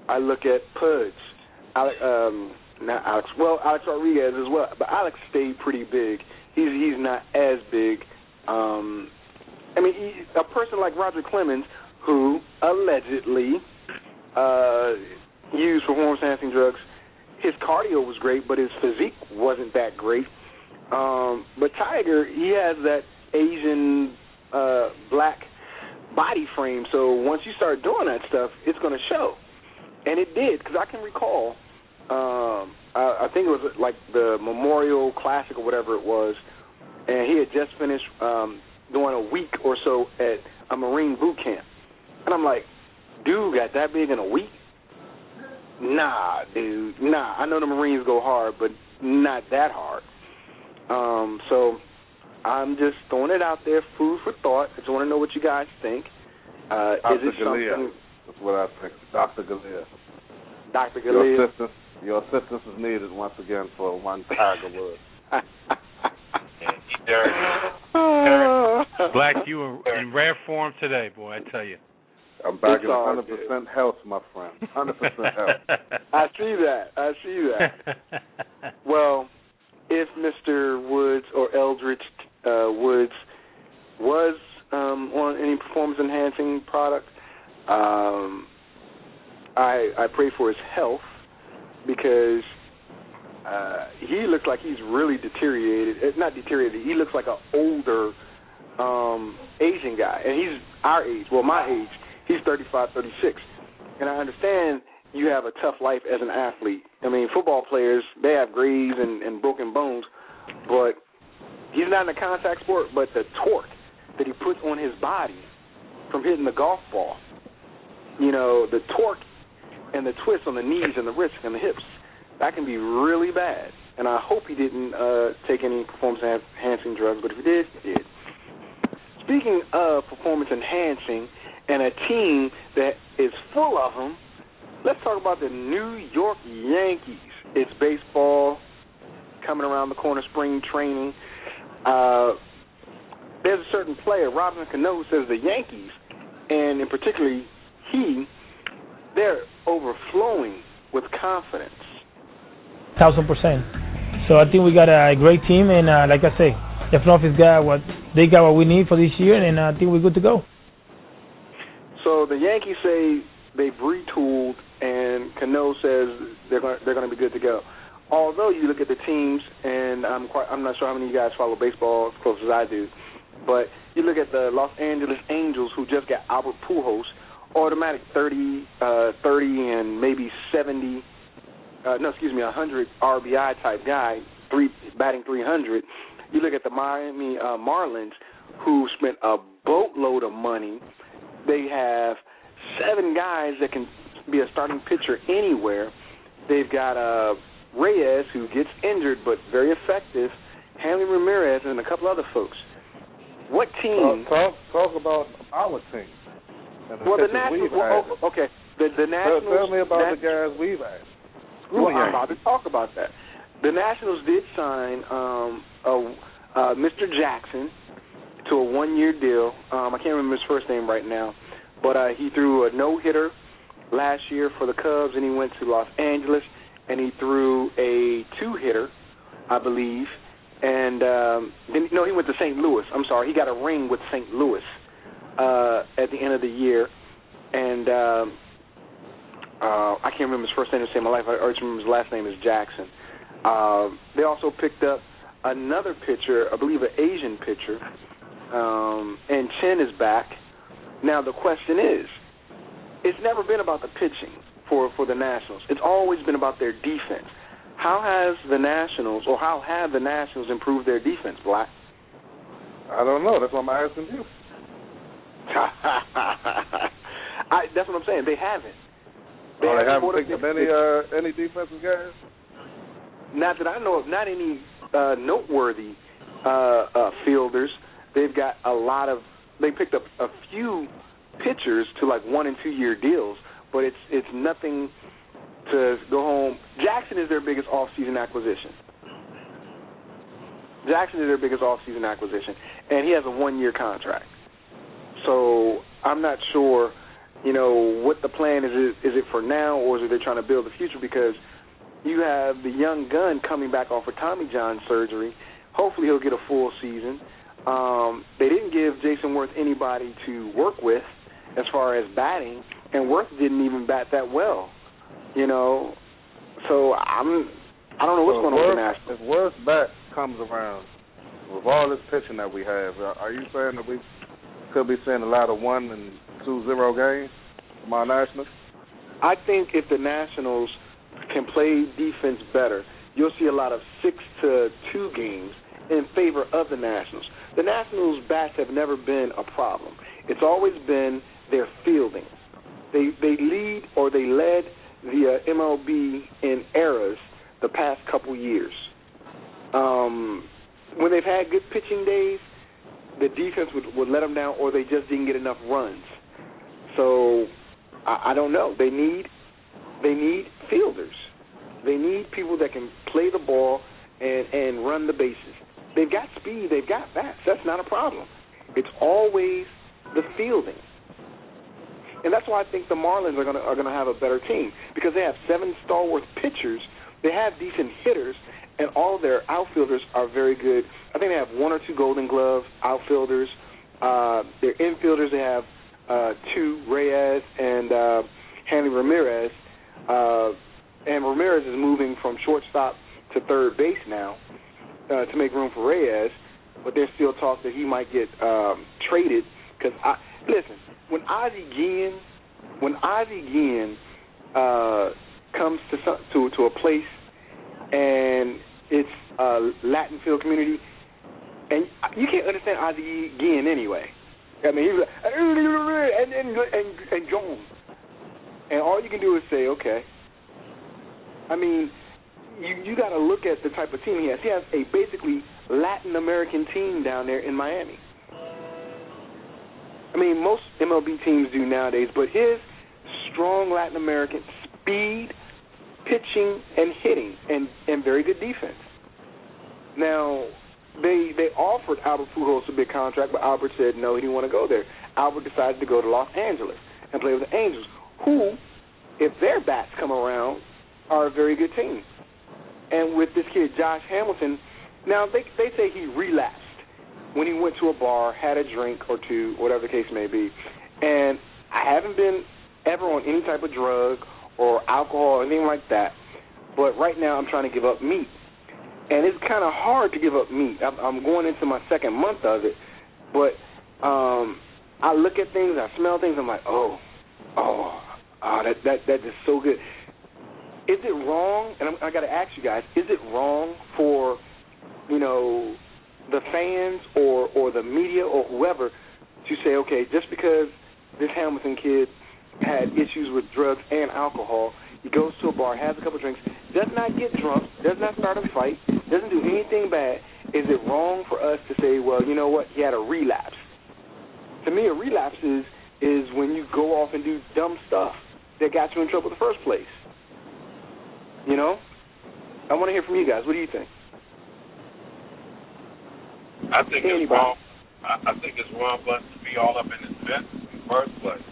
I look at Pudge, Alex, um, not Alex, well, Alex Rodriguez as well, but Alex stayed pretty big. He's he's not as big. Um, I mean, he, a person like Roger Clemens, who allegedly uh, used performance-enhancing drugs, his cardio was great, but his physique wasn't that great. Um, but Tiger, he has that Asian uh, black body frame, so once you start doing that stuff, it's going to show. And it did, because I can recall, um, I, I think it was like the Memorial Classic or whatever it was, and he had just finished um, doing a week or so at a Marine boot camp. And I'm like, dude got that big in a week? Nah, dude, nah. I know the Marines go hard, but not that hard. Um, so I'm just throwing it out there, food for thought. I just want to know what you guys think. Uh, is it Galea. something? That's what I think. Doctor Galea. Doctor Galea. Your assistance, your assistance is needed once again for one Tiger Woods. Black, you were in rare form today, boy, I tell you. I'm back It's in all one hundred percent health, my friend. one hundred percent health. I see that. I see that. Well, if Mister Woods or Eldridge uh, Woods was um, on any performance-enhancing product, um, I, I pray for his health because uh, he looks like he's really deteriorated. It's not deteriorated. He looks like an older um, Asian guy, and he's our age. Well, my age. He's thirty-five, thirty-six. And I understand you have a tough life as an athlete. I mean, football players, they have graves and, and broken bones, but he's not in a contact sport, but the torque that he puts on his body from hitting the golf ball, you know, the torque and the twist on the knees and the wrists and the hips, that can be really bad. And I hope he didn't uh, take any performance-enhancing drugs, but if he did, he did. Speaking of performance-enhancing, and a team that is full of them, let's talk about the New York Yankees. It's baseball coming around the corner, spring training. Uh, there's a certain player, Robinson Cano, who says the Yankees, and in particular he, they're overflowing with confidence. Thousand percent. So I think we got a great team, and uh, like I say, the front office got what they got what we need for this year, and I think we're good to go. So the Yankees say they've retooled, and Cano says they're going they're going to be good to go. Although you look at the teams, and I'm quite I'm not sure how many of you guys follow baseball as close as I do, but you look at the Los Angeles Angels, who just got Albert Pujols, automatic thirty, uh, thirty, and maybe seventy. Uh, no, excuse me, one hundred R B I type guy, three batting three hundred. You look at the Miami uh, Marlins, who spent a boatload of money. They have seven guys that can be a starting pitcher anywhere. They've got uh, Reyes, who gets injured but very effective, Hanley Ramirez, and a couple other folks. What team? Talk, talk, talk about our team. The well, the Nationals. Well, oh, okay, the the Nationals. Tell, tell me about Nat- the guys we've had. Well, I'm about to talk about that. The Nationals did sign um, a, uh, Mister Jackson to a one-year deal. Um, I can't remember his first name right now, but uh, he threw a no-hitter last year for the Cubs, and he went to Los Angeles, and he threw a two-hitter, I believe, and um, then no, he went to Saint Louis. I'm sorry, he got a ring with Saint Louis uh, at the end of the year, and um, uh, I can't remember his first name to save my life. I just remember his last name is Jackson. Uh, they also picked up another pitcher, I believe an Asian pitcher, um, and Chen is back. Now the question is, it's never been about the pitching for, for the Nationals. It's always been about their defense. How has the Nationals, or how have the Nationals improved their defense, Black? I don't know. That's what I'm asking you. I, that's what I'm saying. They haven't. They, oh, they haven't, haven't picked up any uh, any defensive guys? Not that I know of. Not any uh, noteworthy uh, uh, fielders. They've got a lot of. They picked up a few pitchers to like one and two year deals, but it's it's nothing to go home. Jackson is their biggest off-season acquisition. Jackson is their biggest off-season acquisition, and he has a one year contract. So I'm not sure you know, what the plan is. Is it for now, or is it they're trying to build the future? Because you have the young gun coming back off of Tommy John surgery. Hopefully he'll get a full season. Um, they didn't give Jason Worth anybody to work with as far as batting, and Worth didn't even bat that well, you know. So I'm, I don't know what's so going on with the Nationals. If Worth's bat comes around, with all this pitching that we have, are you saying that we could be seeing a lot of one and two zero games from our Nationals? I think if the Nationals can play defense better, you'll see a lot of six to two games in favor of the Nationals. The Nationals' bats have never been a problem. It's always been their fielding. They they lead or they led the uh, M L B in errors the past couple years. Um, when they've had good pitching days, the defense would, would let them down, or they just didn't get enough runs. So I, I don't know. They need they need fielders. They need people that can play the ball and, and run the bases. They've got speed. They've got bats. That's not a problem. It's always the fielding. And that's why I think the Marlins are going to are going to have a better team, because they have seven stalwart pitchers. They have decent hitters, and all of their outfielders are very good. I think they have one or two Golden Glove outfielders. Uh, their infielders, they have uh, two, Reyes and uh, Hanley Ramirez. Uh, and Ramirez is moving from shortstop to third base now uh, to make room for Reyes, but there's still talk that he might get um, traded. Because I listen, when Ozzie Guillen, when Ozzie Guillen uh, comes to some, to to a place and it's a Latin field community, and you can't understand Ozzie Guillen anyway. I mean, he's like and and and, and Jones, and all you can do is say, okay. I mean, you you got to look at the type of team he has. He has a basically Latin American team down there in Miami. I mean, most M L B teams do nowadays, but his strong Latin American speed, pitching, and hitting, and, and very good defense. Now, they they offered Albert Pujols a big contract, but Albert said no, he didn't want to go there. Albert decided to go to Los Angeles and play with the Angels, who, if their bats come around, are a very good team. And with this kid, Josh Hamilton, now they they say he relapsed when he went to a bar, had a drink or two, whatever the case may be. And I haven't been ever on any type of drug or alcohol or anything like that, but right now I'm trying to give up meat. And it's kind of hard to give up meat. I'm, I'm going into my second month of it, but um, I look at things, I smell things, I'm like, oh, oh, oh that, that, that is so good. Is it wrong, and I'm, I got to ask you guys, is it wrong for, you know, the fans or, or the media or whoever to say, okay, just because this Hamilton kid had issues with drugs and alcohol, he goes to a bar, has a couple drinks, does not get drunk, does not start a fight, doesn't do anything bad, is it wrong for us to say, well, you know what, he had a relapse? To me, a relapse is, is when you go off and do dumb stuff that got you in trouble in the first place. You know? I want to hear from you guys. What do you think? I think Anybody. it's wrong. I, I think it's wrong for us to be all up in this business in the first place.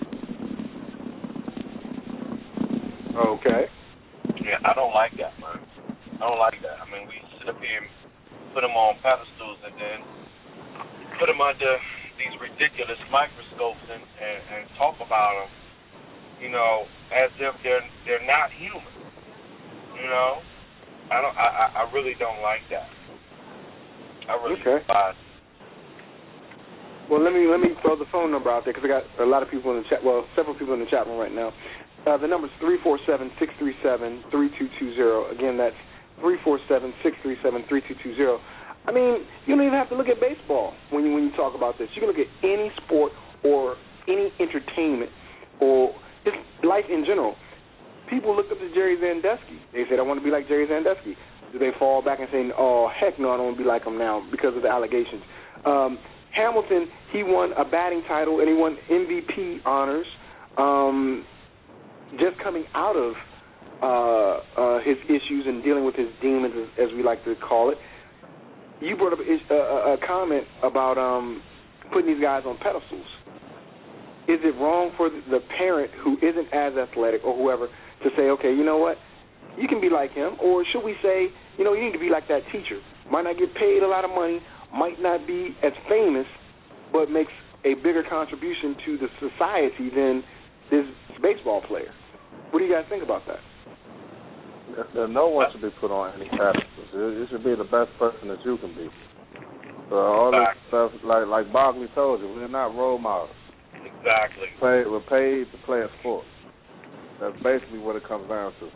Okay. Yeah, I don't like that, man. I don't like that. I mean, we sit up here and put them on pedestals and then put them under these ridiculous microscopes and, and, and talk about them, you know, as if they're they're not human. You know, I don't. I, I really don't like that. I really okay. despise. Well, let me let me throw the phone number out there because I got a lot of people in the chat. Well, several people in the chat room right now. Uh, the number is three four seven, six three seven, three two two zero. Again, that's three four seven, six three seven, three two two zero. I mean, you don't even have to look at baseball when you when you talk about this. You can look at any sport or any entertainment or just life in general. People look up to Jerry Sandusky. They said, I want to be like Jerry Sandusky. Do they fall back and say, oh, heck no, I don't want to be like him now because of the allegations? Um, Hamilton, he won a batting title and he won M V P honors um, just coming out of uh, uh, his issues and dealing with his demons, as, as we like to call it. You brought up a, a, a comment about um, putting these guys on pedestals. is it wrong for the parent who isn't as athletic or whoever to say, okay, you know what, you can be like him, or should we say, you know, you need to be like that teacher? Might not get paid a lot of money, might not be as famous, but makes a bigger contribution to the society than this baseball player. What do you guys think about that? No one should be put on any pedestals. You should be the best person that you can be. So all this stuff, like like Barkley told you, we're not role models. Exactly. Play, we're paid to play a sport. That's basically what it comes down to.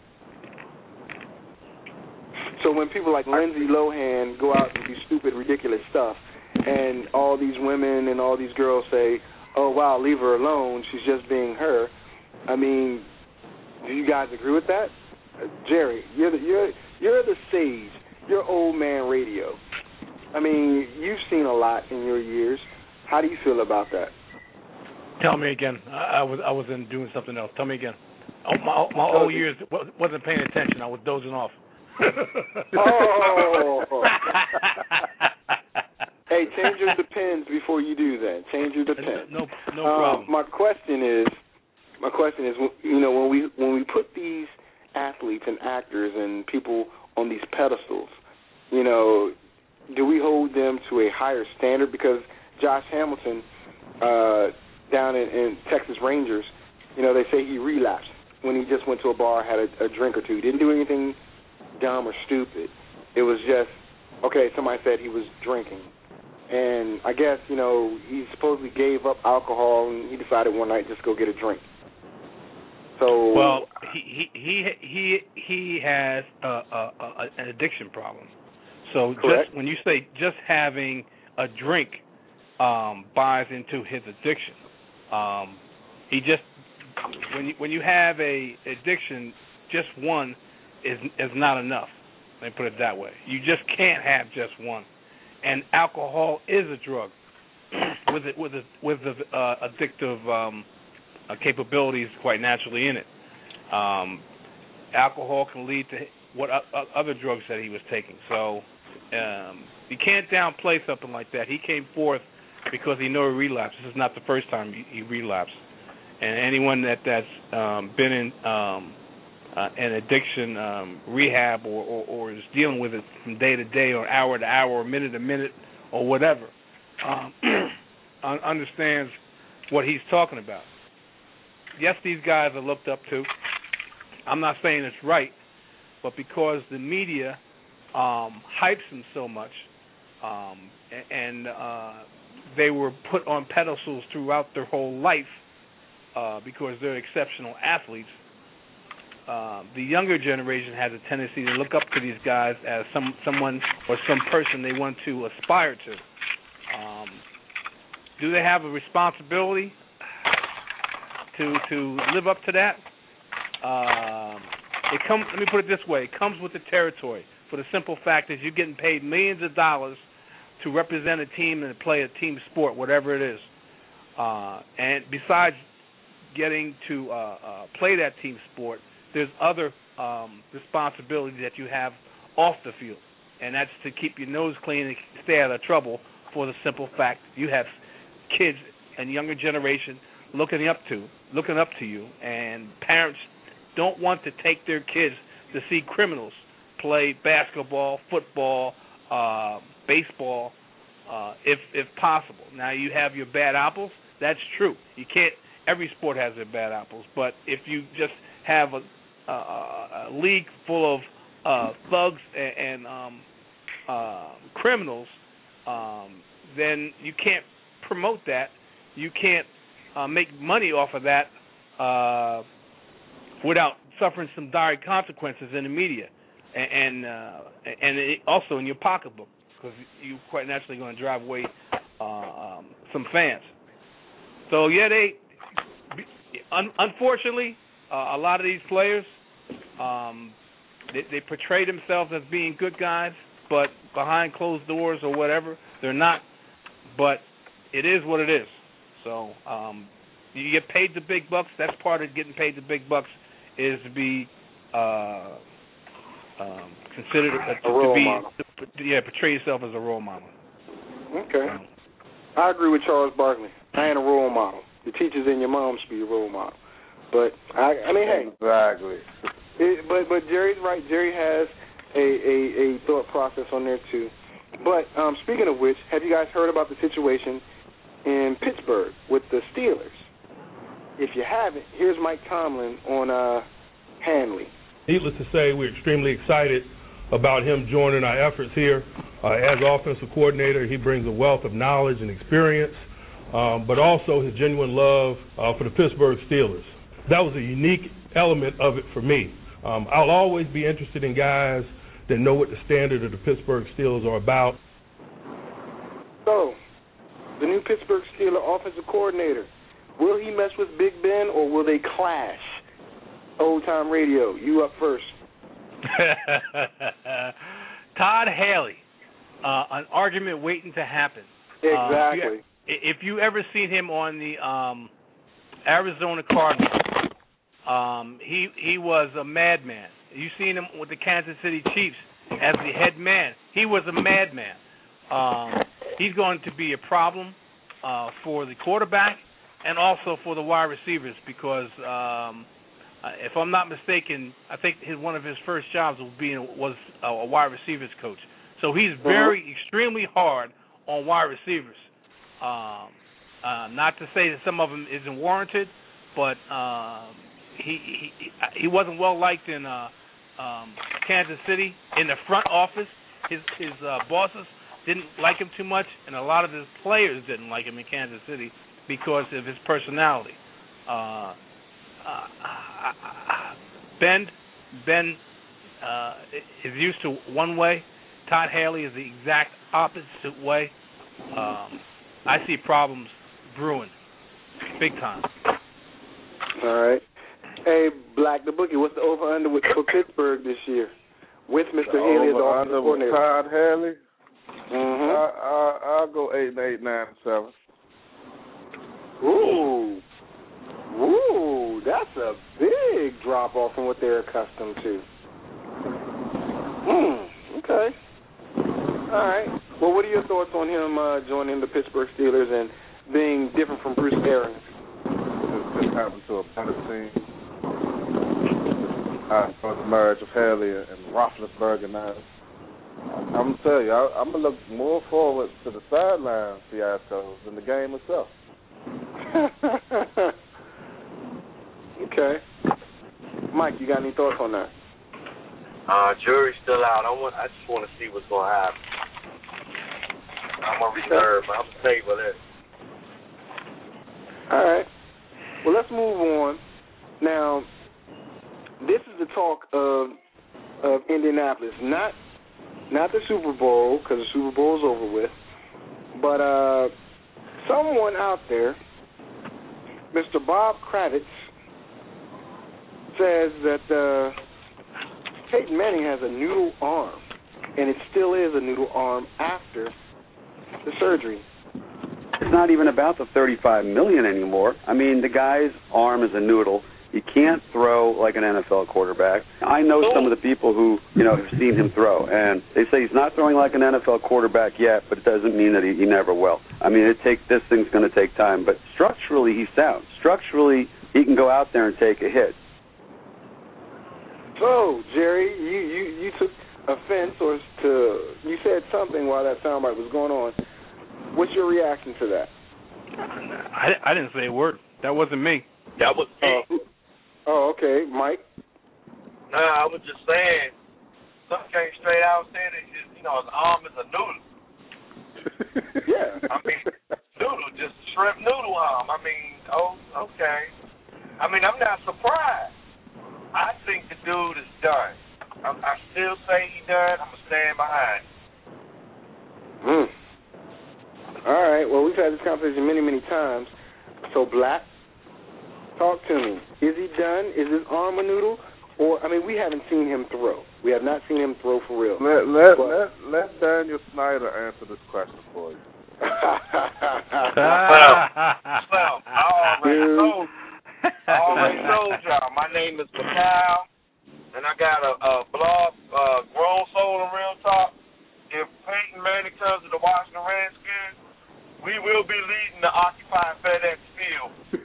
So when people like Lindsay Lohan go out and do stupid, ridiculous stuff, and all these women and all these girls say, oh, wow, leave her alone, she's just being her, I mean, do you guys agree with that? Uh, Jerry, you're the, you're, you're the sage. You're old man radio. I mean, you've seen a lot in your years. How do you feel about that? Tell me again. I, I was I was in doing something else. Tell me again. Oh, my my old years wasn't paying attention. I was dozing off. Oh. Hey, change your depends before you do that. Change your depends. No, no um, problem. My question is, my question is, you know, when we when we put these athletes and actors and people on these pedestals, you know, do we hold them to a higher standard? Because Josh Hamilton, uh, down in, in Texas Rangers, you know, they say he relapsed when he just went to a bar, had a, a drink or two. He didn't do anything dumb or stupid. It was just, okay, somebody said he was drinking. And I guess, you know, he supposedly gave up alcohol and he decided one night just go get a drink. So well, he he he he he has a, a, a, an addiction problem. So correct. Just when you say just having a drink um, buys into his addiction, um, he just when you when you have a addiction, just one is is not enough. Let me put it that way. You just can't have just one. And alcohol is a drug with it with a, with the uh, addictive um, uh, capabilities quite naturally in it. Um, alcohol can lead to what uh, other drugs that he was taking. So um, you can't downplay something like that. He came forth because he knew he relapsed. This is not the first time he, he relapsed. And anyone that that's um, been in um, uh, an addiction um, rehab or, or, or is dealing with it from day to day or hour to hour or minute to minute or whatever um, understands what he's talking about. Yes, these guys are looked up to. I'm not saying it's right, but because the media um, hypes them so much um, and uh, they were put on pedestals throughout their whole life uh, because they're exceptional athletes, uh, the younger generation has a tendency to look up to these guys as some someone or some person they want to aspire to. Um, do they have a responsibility to to live up to that? Um, it comes. Let me put it this way: it comes with the territory. For the simple fact is, you're getting paid millions of dollars to represent a team and play a team sport, whatever it is. Uh, and besides getting to uh, uh, play that team sport, there's other um, responsibilities that you have off the field, and that's to keep your nose clean and stay out of trouble. For the simple fact you have kids and younger generation looking up to looking up to you, and parents don't want to take their kids to see criminals play basketball, football, uh, baseball, uh, if if possible. Now you have your bad apples. That's true. You can't. Every sport has their bad apples, but if you just have a, a, a league full of uh, thugs and, and um, uh, criminals, um, then you can't promote that. You can't uh, make money off of that uh, without suffering some dire consequences in the media, and and, uh, and it also in your pocketbook, because you're quite naturally going to drive away uh, um, some fans. So yeah, they un- unfortunately uh, a lot of these players um, they, they portray themselves as being good guys, but behind closed doors or whatever, they're not. But it is what it is. So um, you get paid the big bucks. That's part of getting paid the big bucks, is to be uh, um, considered a, to, a role to be model. To, yeah, portray yourself as a role model. Okay, I agree with Charles Barkley. I ain't a role model. the teachers in your mom should be your role model. But I, I mean, hey, exactly. It, but but Jerry's right. Jerry has a, a, a thought process on there too. But um, speaking of which, have you guys heard about the situation in Pittsburgh with the Steelers? If you haven't, here's Mike Tomlin on uh, Hanley. Needless to say, we're extremely excited about him joining our efforts here. Uh, as offensive coordinator, he brings a wealth of knowledge and experience, um, but also his genuine love uh, for the Pittsburgh Steelers. That was a unique element of it for me. Um, I'll always be interested in guys that know what the standard of the Pittsburgh Steelers are about. So, the new Pittsburgh Steelers offensive coordinator, will he mess with Big Ben or will they clash? Old Time Radio, you up first. Todd Haley, uh, an argument waiting to happen. Exactly. Uh, if, you, if you ever seen him on the um, Arizona Cardinals, um, he he was a madman. You seen him with the Kansas City Chiefs as the head man. He was a madman. Um, he's going to be a problem uh, for the quarterback and also for the wide receivers because. Um, Uh, if I'm not mistaken, I think his, one of his first jobs was being was a, a wide receivers coach. So he's very uh-huh. extremely hard on wide receivers. Um, uh, not to say that some of them isn't warranted, but um, he, he he wasn't well liked in uh, um, Kansas City in the front office. His his uh, bosses didn't like him too much, and a lot of his players didn't like him in Kansas City because of his personality. Uh, Uh, Ben Ben uh, is used to one way. Todd Haley is the exact opposite way. Um, I see problems brewing, big time. All right. Hey, Black the Bookie, what's the over-under with, for Pittsburgh this year with Mister Haley as the offensive coordinator? Todd Haley? Mm-hmm. I, I, I'll go eight and eight, nine and seven. Ooh. Ooh, that's a big drop-off from what they're accustomed to. Hmm, okay. All right. Well, what are your thoughts on him uh, joining the Pittsburgh Steelers and being different from Bruce Arians? This happened to a better team. Uh, for the marriage of Haley and Roethlisberger now. I'm going to tell you, I, I'm going to look more forward to the sideline fiascos than the game itself. Okay. Mike, you got any thoughts on that? Uh, jury's still out. I want. I just want to see what's going to happen. I'm a reserve. I'm going to stay with it. All right. Well, let's move on. Now, this is the talk of of Indianapolis. Not not the Super Bowl, because the Super Bowl's over with, but uh, someone out there, Mister Bob Kravitz, says that uh, Peyton Manning has a noodle arm, and it still is a noodle arm after the surgery. It's not even about the thirty-five million dollars anymore. I mean, the guy's arm is a noodle. He can't throw like an N F L quarterback. I know some of the people who, you know, have seen him throw, and they say he's not throwing like an N F L quarterback yet, but it doesn't mean that he, he never will. I mean, it take this thing's going to take time, but structurally he's sound. Structurally, he can go out there and take a hit. So, Jerry, you, you, you took offense or to you said something while that soundbite was going on. What's your reaction to that? I, I didn't say a word. That wasn't me. That was me. Uh, oh, okay. Mike? Nah, I was just saying, something came straight out saying that, you know, his arm is a noodle. Yeah. I mean, noodle, just shrimp noodle arm. I mean, oh, okay. I mean, I'm not surprised. I think the dude is done. I, I still say he done. I'm going to stand behind him. Hmm. All right. Well, we've had this conversation many, many times. So, Black, talk to me. Is he done? Is his arm a noodle? Or, I mean, we haven't seen him throw. We have not seen him throw for real. Let let but, let, let Daniel Snyder answer this question for you. well, well, I already told I already told y'all. My name is Macau, and I got a, a blog, uh, Grown Soul and Real Talk. If Peyton Manning comes to the Washington Redskins, we will be leading the occupied FedEx Field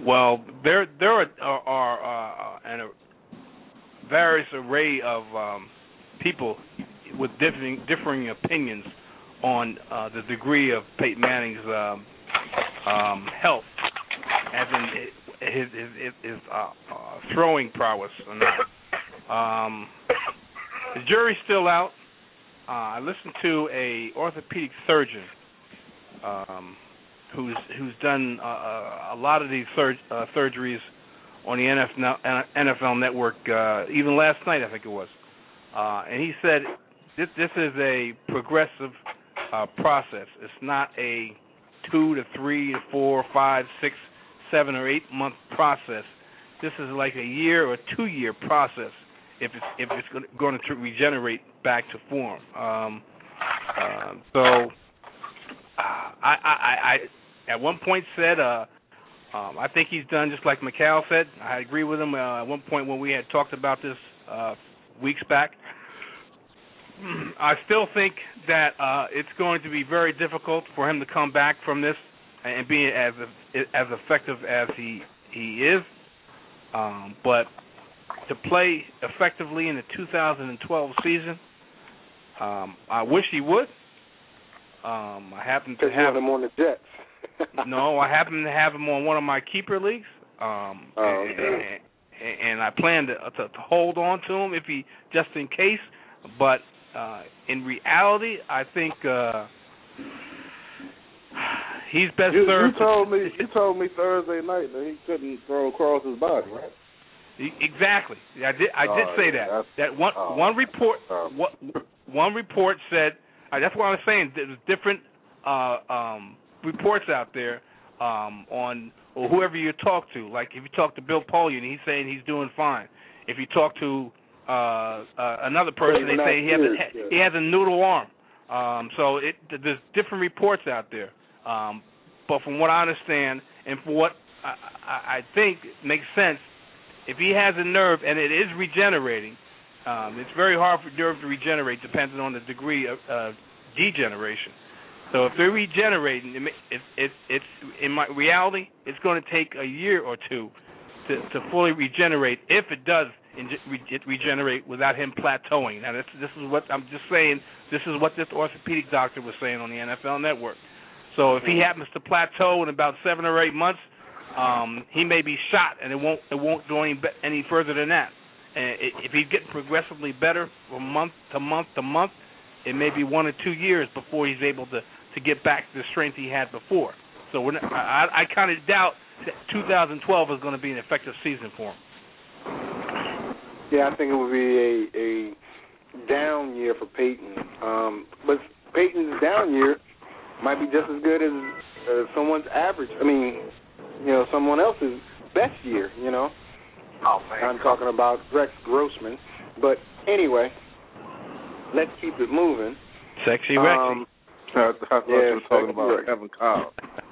Well, there there are, are, are uh, an, a various array of um, people with differing differing opinions on uh, the degree of Peyton Manning's um, um, health, as in his his, his uh, uh, throwing prowess or not. Um, the jury's still out. Uh, I listened to a orthopedic surgeon um, who's who's done uh, a lot of these sur- uh, surgeries on the N F L Network, uh, even last night I think it was, uh, and he said this this is a progressive uh, process. It's not a two to three to four, five, six, seven or eight month process. This is like a year or two year process if it's if it's going to regenerate back to form. Um, uh, so uh, I, I, I at one point said uh, um, I think he's done just like McCall said. I agree with him uh, at one point when we had talked about this uh, weeks back. I still think that uh, it's going to be very difficult for him to come back from this and be as as effective as he he is. Um, but to play effectively in the two thousand twelve season, um, I wish he would. Um, I happen to have him on the Jets. No, I happen to have him on one of my keeper leagues. Um, oh, and, okay. and, and I plan to, to to hold on to him if he just in case. But uh, in reality, I think uh, he's best you, served. You told me you told me Thursday night that he couldn't throw across his body, right? Exactly. I did. I did oh, say yeah, that. That one oh, one report. oh. What, one report said. Uh, that's what I was saying. There's different uh, um, reports out there um, on or whoever you talk to. Like if you talk to Bill Polian, he's saying he's doing fine. If you talk to uh, uh, another person, they say he has a, he has a noodle arm. Um, so it, there's different reports out there. Um, but from what I understand and from what I, I, I think makes sense, if he has a nerve and it is regenerating, um, it's very hard for nerve to regenerate depending on the degree of uh, degeneration. So if they're regenerating, it, it, it, it's in my reality, it's going to take a year or two to, to fully regenerate if it does it regenerate without him plateauing. Now, this, this is what I'm just saying. This is what this orthopedic doctor was saying on the N F L Network. So if he happens to plateau in about seven or eight months, um, he may be shot, and it won't it won't go any any further than that. And if he's getting progressively better from month to month to month, it may be one or two years before he's able to, to get back to the strength he had before. So we're not, I, I kind of doubt that two thousand twelve is going to be an effective season for him. Yeah, I think it would be a, a down year for Peyton. Um, but Peyton's down year might be just as good as uh, someone's average. I mean, you know, someone else's best year, you know. Oh, man. I'm talking about Rex Grossman. But anyway, let's keep it moving. Sexy Rexy. Um, I thought yeah, you were talking about Rex. Kevin Cobb.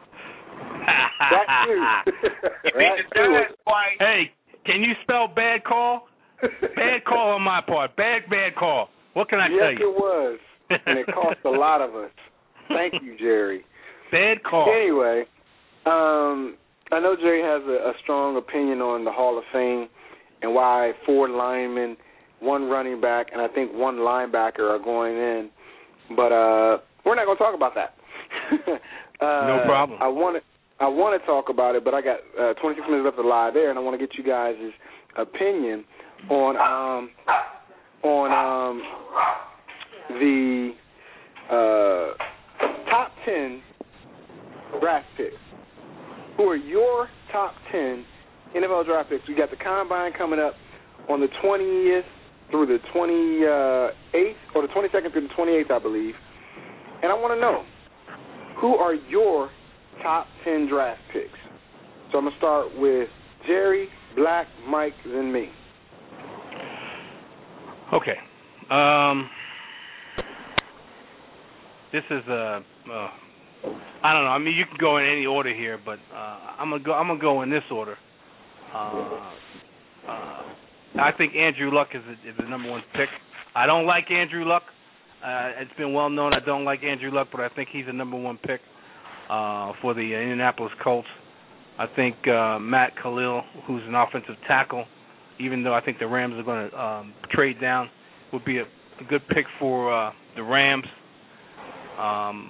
That too. that too. Hey, can you spell bad call? Bad call on my part. Bad, bad call. What can I yes, tell you? Yes, it was. And it cost a lot of us. Thank you, Jerry. Bad call. Anyway, um, I know Jerry has a, a strong opinion on the Hall of Fame and why four linemen, one running back, and I think one linebacker are going in. But uh, we're not going to talk about that. uh, no problem. I want to I want to talk about it, but I got uh, twenty-six minutes left to lie there, and I want to get you guys' opinion on um, on um, the uh, top ten draft picks. Who are your top ten N F L draft picks? We got the Combine coming up on the twentieth through the twenty-eighth, or the twenty-second through the twenty-eighth, I believe. And I want to know, who are your top ten draft picks? So I'm going to start with Jerry, Black, Mike, then me. Okay. Um, this is a, uh, I don't know. I mean, you can go in any order here, but uh, I'm gonna go. I'm gonna go in this order. Uh, uh, I think Andrew Luck is the, is the number one pick. I don't like Andrew Luck. Uh, it's been well known I don't like Andrew Luck, but I think he's the number one pick uh, for the Indianapolis Colts. I think uh, Matt Khalil, who's an offensive tackle, even though I think the Rams are going to um, trade down, would be a, a good pick for uh, the Rams. Um,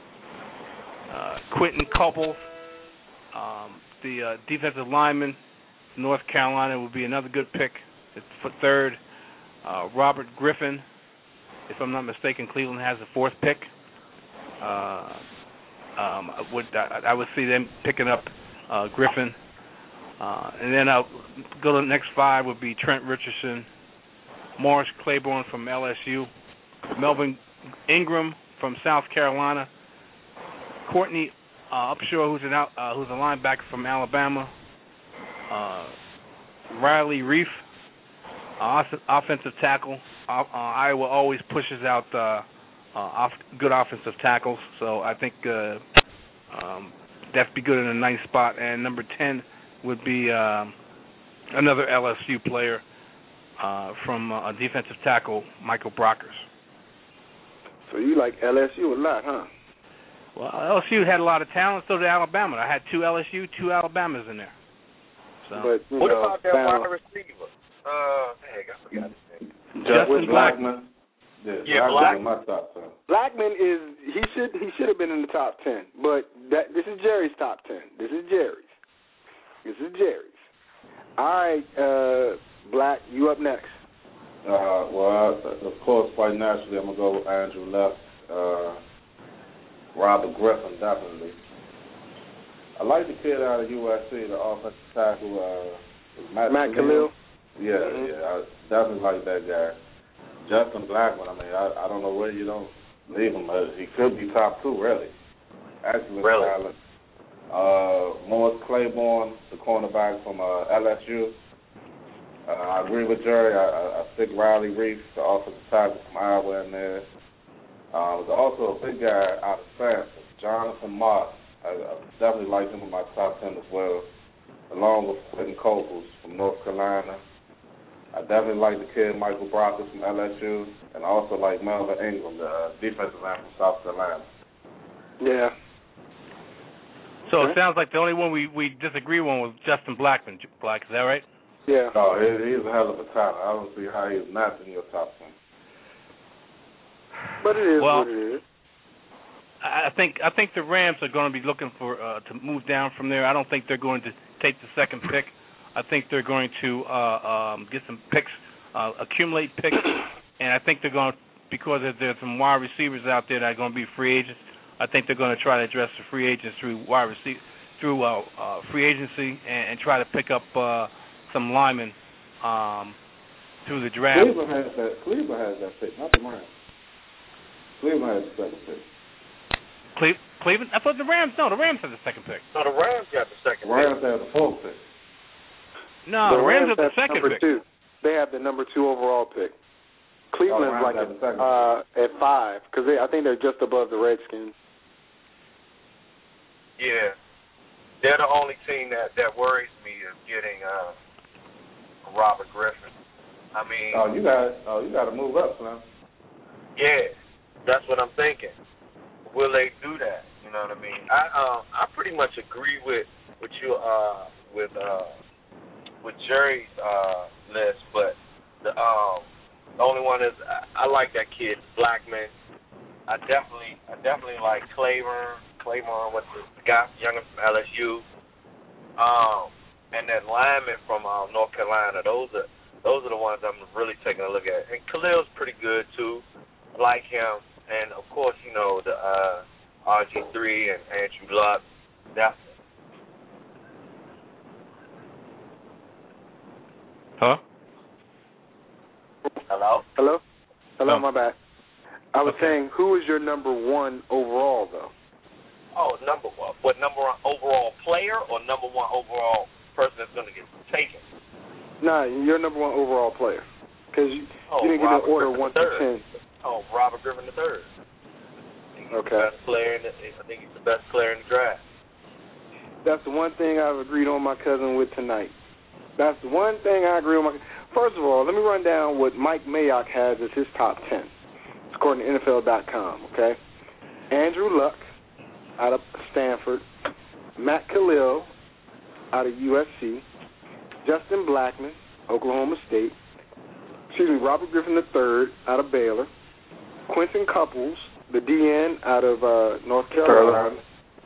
uh, Quentin Couples, um, the uh, defensive lineman, North Carolina, would be another good pick for third. Uh, Robert Griffin, if I'm not mistaken, Cleveland has the fourth pick. Uh, um, I would I, I would see them picking up uh, Griffin, uh, and then I'll go to the next five would be Trent Richardson, Morris Claiborne from L S U, Melvin Ingram from South Carolina, Courtney uh, Upshaw, who's an out, uh, who's a linebacker from Alabama, uh, Riley Reif, uh, offensive tackle. Uh, uh, Iowa always pushes out uh, uh, off, good offensive tackles, so I think uh, um, that'd be good in a nice spot. And number ten would be uh, another L S U player uh, from uh, a defensive tackle, Michael Brockers. So you like L S U a lot, huh? Well, L S U had a lot of talent, so did Alabama. I had two L S U, two Alabamas in there. So. But, what know, about that wide receiver? Uh, dang, I forgot his name. Justin Blackman. Yeah, yeah Blackman. My top ten. Blackman is he should he should have been in the top ten, but that this is Jerry's top ten. This is Jerry's. This is Jerry's. All right, uh, Black, you up next. Uh, well, of course, quite naturally, I'm gonna go with Andrew Luck, uh, Robert Griffin, definitely. I like the kid out of U S C, the offensive tackle, uh, Matt, Matt Khalil. Yeah, mm-hmm. yeah, I definitely like that guy. Justin Blackman, I mean, I, I don't know where you don't leave him. He could be top two, really. Excellent really? talent. Uh, Morris Claiborne, the cornerback from uh, L S U. Uh, I agree with Jerry. I, I, I stick Riley Reif, the offensive tackle from Iowa, in there. Uh, there's also a big guy out of Stanford, Jonathan Moss. I, I definitely like him in my top ten as well, along with Quentin Couples from North Carolina. I definitely like the kid Michael Brockers from L S U, and I also like Melvin Ingram, the uh, defensive line from South Carolina. Yeah. So it sounds like the only one we, we disagree on was Justin Blackman. Black, is that right? Yeah. Oh, he, he's a hell of a talent. I don't see how he's not in your top ten. But it is well, what it is. I think I think the Rams are going to be looking for uh, to move down from there. I don't think they're going to take the second pick. I think they're going to uh, um, get some picks, uh, accumulate picks, and I think they're going to, because there's some wide receivers out there that are going to be free agents. I think they're going to try to address the free agents through wide receiver, through uh, uh, free agency, and, and try to pick up uh, some linemen um, through the draft. Cleveland has that. Cleveland has that pick, not the Rams. Cleveland has the second pick. Cle- Cleveland? I thought the Rams. No, the Rams have the second pick. No, the Rams got the second the pick. Rams have the fourth pick. No, the, the Rams, Rams have the second number pick. Two. They have the number two overall pick. Cleveland's oh, like at, uh, at five because I think they're just above the Redskins. Yeah, they're the only team that, that worries me of getting uh, Robert Griffin. I mean, oh, you got oh, you got to move up, son. Yeah, that's what I'm thinking. Will they do that? You know what I mean? I um I pretty much agree with with you uh with uh with Jerry's uh list, but the um the only one is I, I like that kid Blackman. I definitely I definitely like Claiborne Claiborne with the guy younger from L S U. Um and then lineman from uh, North Carolina. Those are those are the ones I'm really taking a look at. And Khalil's pretty good too. I like him. And, of course, you know, the uh, R G three and Andrew Luck, definitely. Huh? Hello? Hello? Hello, oh. my bad. I was okay. saying, who is your number one overall, though? Oh, number one. What, number one overall player or number one overall person that's going to get taken? Nah, your number one overall player. Because you, oh, you didn't Robert get an order Griffin one third. to ten. Oh, Robert Griffin the third. Okay. Best player in the, I think he's the best player in the draft. That's the one thing I've agreed on my cousin with tonight. That's the one thing I agree on my. First of all, let me run down what Mike Mayock has as his top ten. It's according to N F L dot com. Okay. Andrew Luck, out of Stanford. Matt Khalil, out of U S C, Justin Blackmon, Oklahoma State, excuse me, Robert Griffin the third out of Baylor, Quentin Couples, the D N out of uh, North Carolina,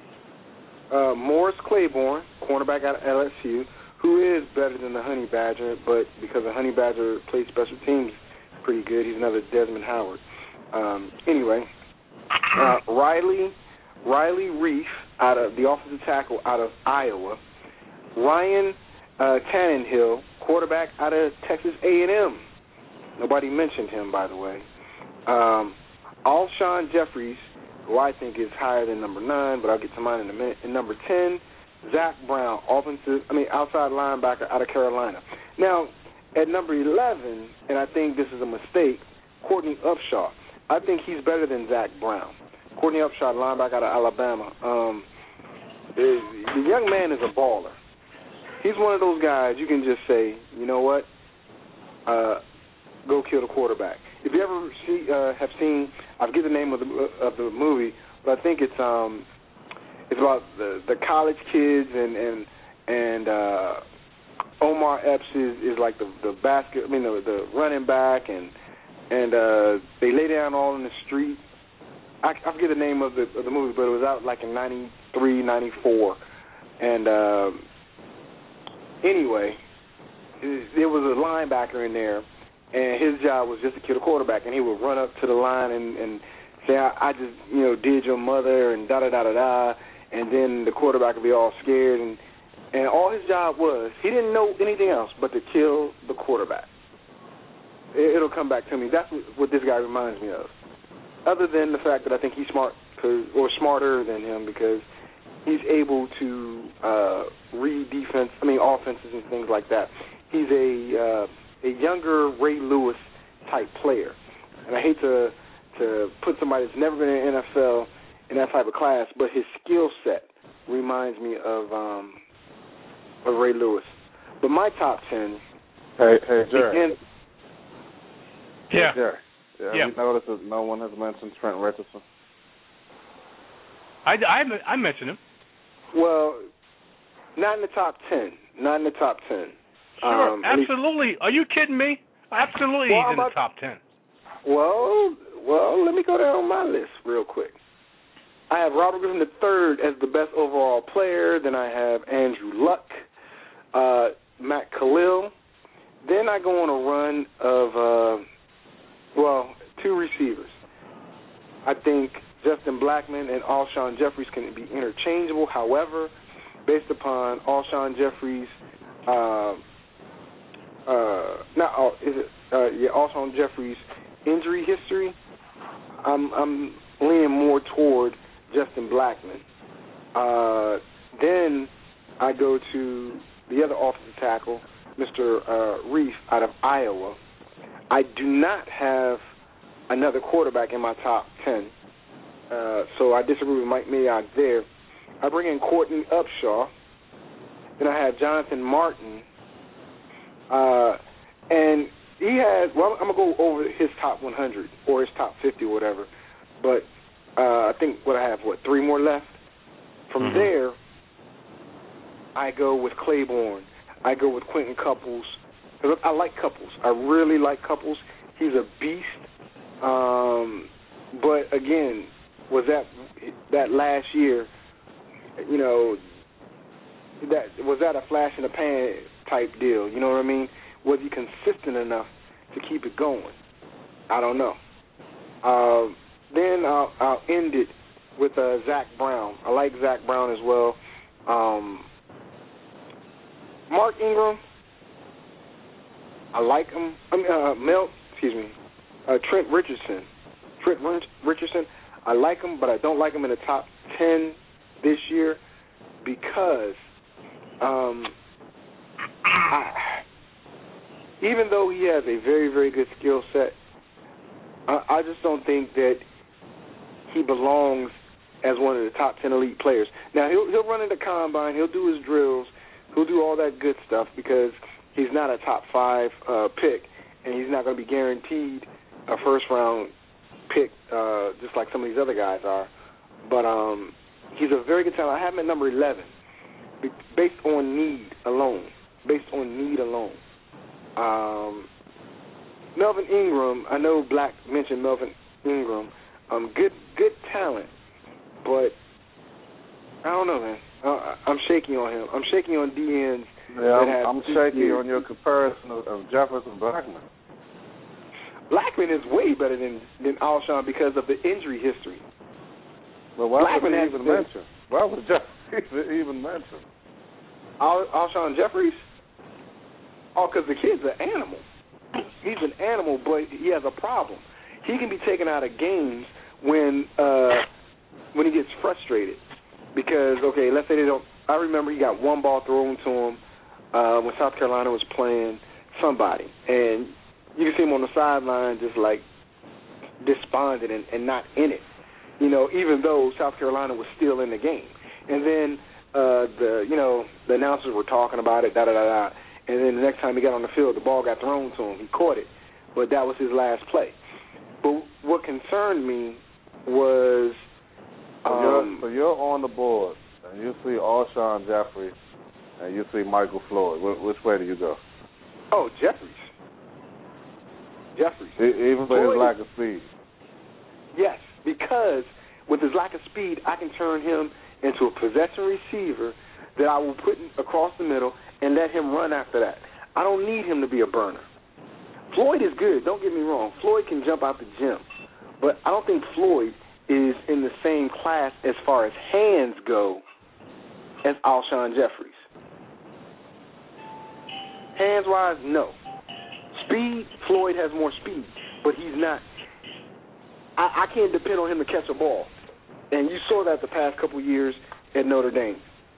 uh, Morris Claiborne, cornerback out of L S U, who is better than the Honey Badger, but because the Honey Badger plays special teams pretty good, he's another Desmond Howard. Um, anyway, uh, Riley Riley Reef out of the offensive tackle out of Iowa, Ryan uh, Tannenhill, quarterback out of Texas A and M. Nobody mentioned him, by the way. Um, Alshon Jeffries, who I think is higher than number nine, but I'll get to mine in a minute. And number ten, Zach Brown, offensive, I mean outside linebacker out of Carolina. Now, at number eleven, and I think this is a mistake, Courtney Upshaw. I think he's better than Zach Brown. Courtney Upshaw, linebacker out of Alabama. Um, the, the young man is a baller. He's one of those guys you can just say, you know what, uh, go kill the quarterback. If you ever see, uh, have seen, I forget the name of the of the movie, but I think it's um, it's about the the college kids and and and uh, Omar Epps is, is like the the basket, I mean the the running back, and and uh, they lay down all in the street. I, I forget the name of the of the movie, but it was out like in ninety-three, ninety-four, and uh, anyway, there was a linebacker in there. And his job was just to kill the quarterback, and he would run up to the line and, and say, I, I just, you know, did your mother, and da-da-da-da-da, and then the quarterback would be all scared, and, and all his job was, he didn't know anything else but to kill the quarterback. It, it'll come back to me. That's what, what this guy reminds me of, other than the fact that I think he's smart, cause, or smarter than him, because he's able to uh, read defense, I mean offenses and things like that. He's a... Uh, a younger Ray Lewis type player. And I hate to to put somebody that's never been in the N F L in that type of class, but his skill set reminds me of um, of Ray Lewis. But my top ten. Hey, hey, Jerry. Again, yeah. Hey, Jerry. Yeah, yeah. You notice that no one has mentioned Trent Richardson? I, I, I mentioned him. Well, not in the top ten. Not in the top ten. Sure, um, absolutely. Are you kidding me? Absolutely, well, he's in about, the top ten. Well, well, let me go down on my list real quick. I have Robert Griffin the third as the best overall player. Then I have Andrew Luck, uh, Matt Khalil. Then I go on a run of, uh, well, two receivers. I think Justin Blackmon and Alshon Jeffries can be interchangeable. However, based upon Alshon Jeffries' uh, Uh, not uh, is it? Uh, yeah, also on Jeffrey's injury history, I'm I'm leaning more toward Justin Blackmon. Uh, then I go to the other offensive tackle, Mister Uh, Reef out of Iowa. I do not have another quarterback in my top ten, uh, so I disagree with Mike Mayock there. I bring in Courtney Upshaw. Then I have Jonathan Martin. Uh, and he has, well, I'm going to go over his top one hundred or his top fifty or whatever. But uh, I think what I have, what, three more left? From mm-hmm. there, I go with Claiborne. I go with Quentin Couples. I like Couples. I really like Couples. He's a beast. Um, but, again, was that that last year, you know, that was that a flash in the pan type deal, you know what I mean? Was he consistent enough to keep it going? I don't know. Uh, then I'll, I'll end it with uh, Zach Brown. I like Zach Brown as well. Um, Mark Ingram, I like him. I mean, uh, Mel, excuse me, uh, Trent Richardson. Trent Richardson, I like him, but I don't like him in the top ten this year because um, I, even though he has a very, very good skill set, I, I just don't think that he belongs as one of the top ten elite players. Now, he'll, he'll run in the combine, he'll do his drills, he'll do all that good stuff because he's not a top five uh, pick, and he's not going to be guaranteed a first-round pick uh, just like some of these other guys are. But um, he's a very good talent. I have him at number eleven. based on need alone. Based on need alone. Um, Melvin Ingram, I know Black mentioned Melvin Ingram. Um, good, good talent, but I don't know, man. Uh, I'm shaky on him. I'm shaky on D Ns. Yeah, I'm, I'm shaky years. on your comparison of, of Jefferson Blackman. Blackman is way better than than Alshon because of the injury history. But why Blackman was he even mentioned? Why was Jefferson even mentioned? Al, Alshon Jeffries? Oh, because the kid's an animal. He's an animal, but he has a problem. He can be taken out of games when uh, when he gets frustrated. Because, okay, let's say they don't. I remember he got one ball thrown to him uh, when South Carolina was playing somebody. And you can see him on the sideline just like despondent and, and not in it. You know, even though South Carolina was still in the game. And then uh, the, you know, the announcers were talking about it, da da da da. And then the next time he got on the field, the ball got thrown to him. He caught it, but that was his last play. But what concerned me was, so, um, you're, so you're on the board, and you see Alshon Jeffrey, and you see Michael Floyd. Wh- which way do you go? Oh, Jeffries. Jeffries. E- even with his lack of speed. Yes, because with his lack of speed, I can turn him into a possession receiver that I will put across the middle and let him run after that. I don't need him to be a burner. Floyd is good, don't get me wrong. Floyd can jump out the gym. But I don't think Floyd is in the same class as far as hands go as Alshon Jeffries. Hands-wise, no. Speed, Floyd has more speed, but he's not. I, I can't depend on him to catch a ball. And you saw that the past couple years at Notre Dame.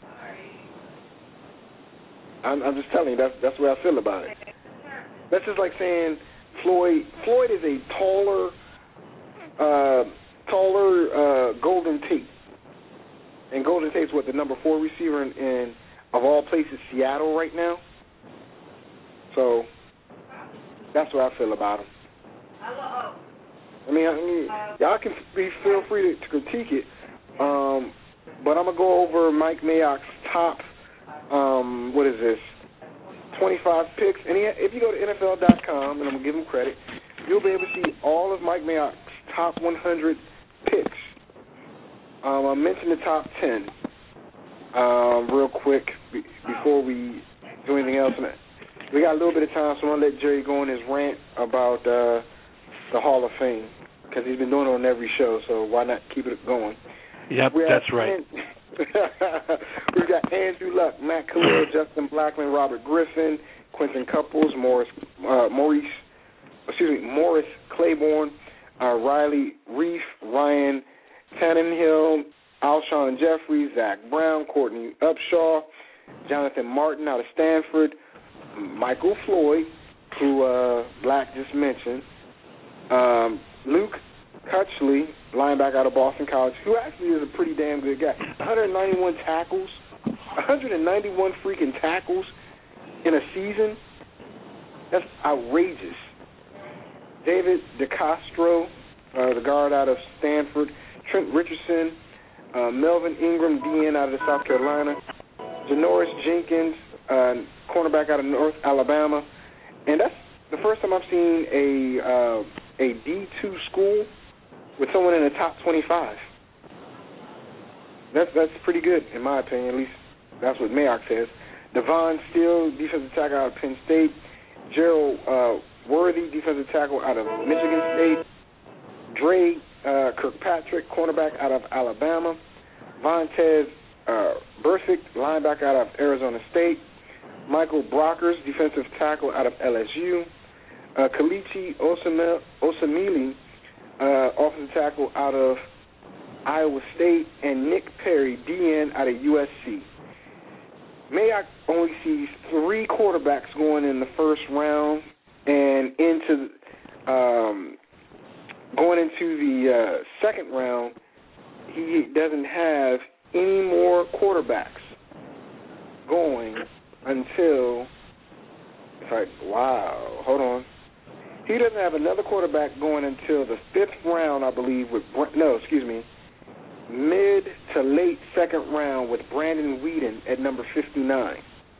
I'm, I'm just telling you, that's that's the way I feel about it. That's just like saying Floyd. Floyd is a taller, uh, taller uh, Golden Tate, and Golden Tate's what, the number four receiver in, in of all places, Seattle right now. So that's what I feel about him. I mean, I mean, y'all can be feel free to, to critique it, um, but I'm gonna go over Mike Mayock's top. Um, what is this? twenty-five picks. And he, if you go to N F L dot com, and I'm going to give him credit, you'll be able to see all of Mike Mayock's top one hundred picks. Um, I'll mention the top ten um, real quick be, before we do anything else. And we got a little bit of time, so I'm going to let Jerry go on his rant about uh, the Hall of Fame, because he's been doing it on every show, so why not keep it going? Yep, we that's right. We've got Andrew Luck, Matt Khalil, Justin Blackman, Robert Griffin, Quentin Couples, Morris, uh, Maurice, excuse me, Morris Claiborne, uh, Riley Reef, Ryan Tannenhill, Alshon Jeffries, Zach Brown, Courtney Upshaw, Jonathan Martin out of Stanford, Michael Floyd, who uh, Black just mentioned, um, Luke Cutchley, linebacker out of Boston College, who actually is a pretty damn good guy. one hundred ninety-one tackles, one hundred ninety-one freaking tackles in a season. That's outrageous. David DeCastro, uh, the guard out of Stanford. Trent Richardson, uh, Melvin Ingram, D N out of South Carolina. Janoris Jenkins, uh, cornerback out of North Alabama. And that's the first time I've seen a uh, a D two school with someone in the top twenty-five. That's that's pretty good, in my opinion. At least that's what Mayock says. Devon Steele, defensive tackle out of Penn State. Gerald uh, Worthy, defensive tackle out of Michigan State. Dre uh, Kirkpatrick, cornerback out of Alabama. Vontez uh, Burfict, linebacker out of Arizona State. Michael Brockers, defensive tackle out of L S U. Uh, Kalichi Osamili, uh, offensive tackle out of Iowa State, and Nick Perry, D N out of U S C. Mayock only sees three quarterbacks going in the first round, and into um, going into the uh, second round, he doesn't have any more quarterbacks going until. It's like, wow, hold on. He doesn't have another quarterback going until the fifth round, I believe. With no, excuse me. mid to late second round with Brandon Whedon at number fifty-nine.